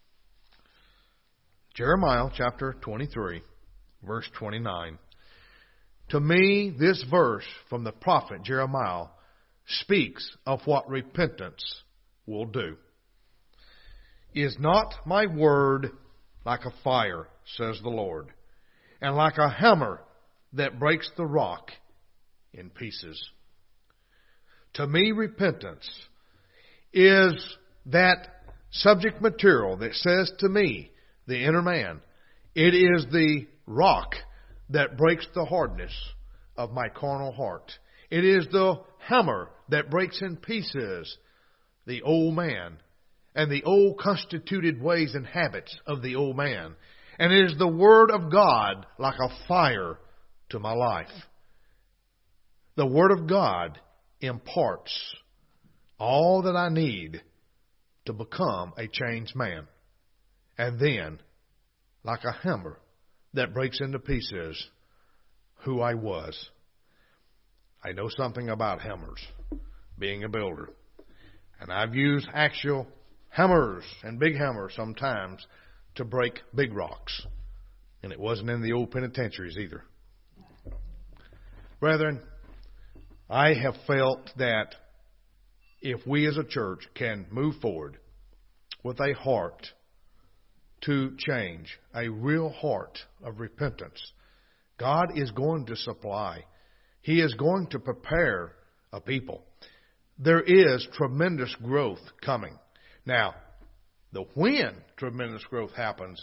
Jeremiah chapter twenty-three, verse twenty-nine. To me, this verse from the prophet Jeremiah speaks of what repentance will do. Is not my word like a fire, says the Lord, and like a hammer that breaks the rock in pieces? To me, repentance is that subject material that says to me, the inner man, it is the rock that breaks the hardness of my carnal heart. It is the hammer that breaks in pieces the old man and the old constituted ways and habits of the old man. And it is the Word of God like a fire to my life. The Word of God imparts all that I need to become a changed man. And then, like a hammer that breaks into pieces who I was. I know something about hammers, being a builder. And I've used actual hammers and big hammers sometimes to break big rocks. And it wasn't in the old penitentiaries either. Brethren, I have felt that if we as a church can move forward with a heart to change, a real heart of repentance, God is going to supply. He is going to prepare a people. There is tremendous growth coming. Now, the when tremendous growth happens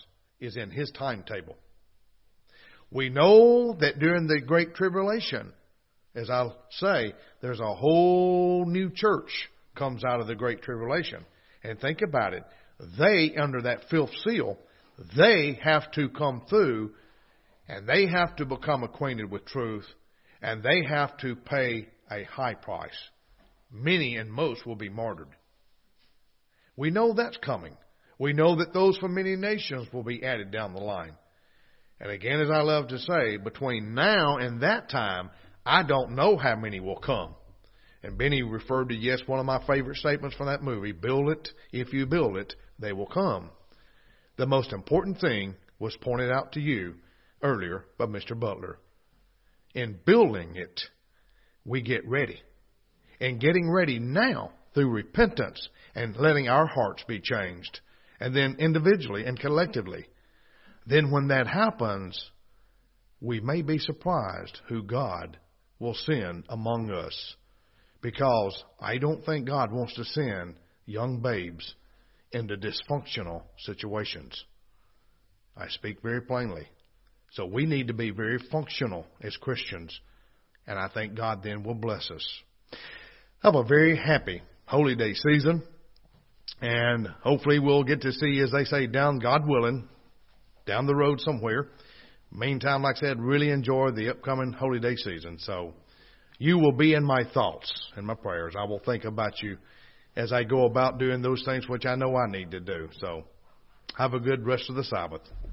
is in His timetable. We know that during the Great Tribulation, as I'll say, there's a whole new church comes out of the Great Tribulation. And think about it. They, under that fifth seal, they have to come through and they have to become acquainted with truth and they have to pay a high price. Many and most will be martyred. We know that's coming. We know that those from many nations will be added down the line. And again, as I love to say, between now and that time, I don't know how many will come. And Benny referred to, yes, one of my favorite statements from that movie, build it, if you build it, they will come. The most important thing was pointed out to you earlier by Mister Butler. In building it, we get ready. And getting ready now through repentance and letting our hearts be changed. And then individually and collectively. Then when that happens, we may be surprised who God will send among us. Because I don't think God wants to send young babes into dysfunctional situations. I speak very plainly. So we need to be very functional as Christians. And I think God then will bless us. Have a very happy Holy Day season. And hopefully we'll get to see, as they say, down, God willing, down the road somewhere. Meantime, like I said, really enjoy the upcoming Holy Day season. So you will be in my thoughts and my prayers. I will think about you as I go about doing those things which I know I need to do. So have a good rest of the Sabbath.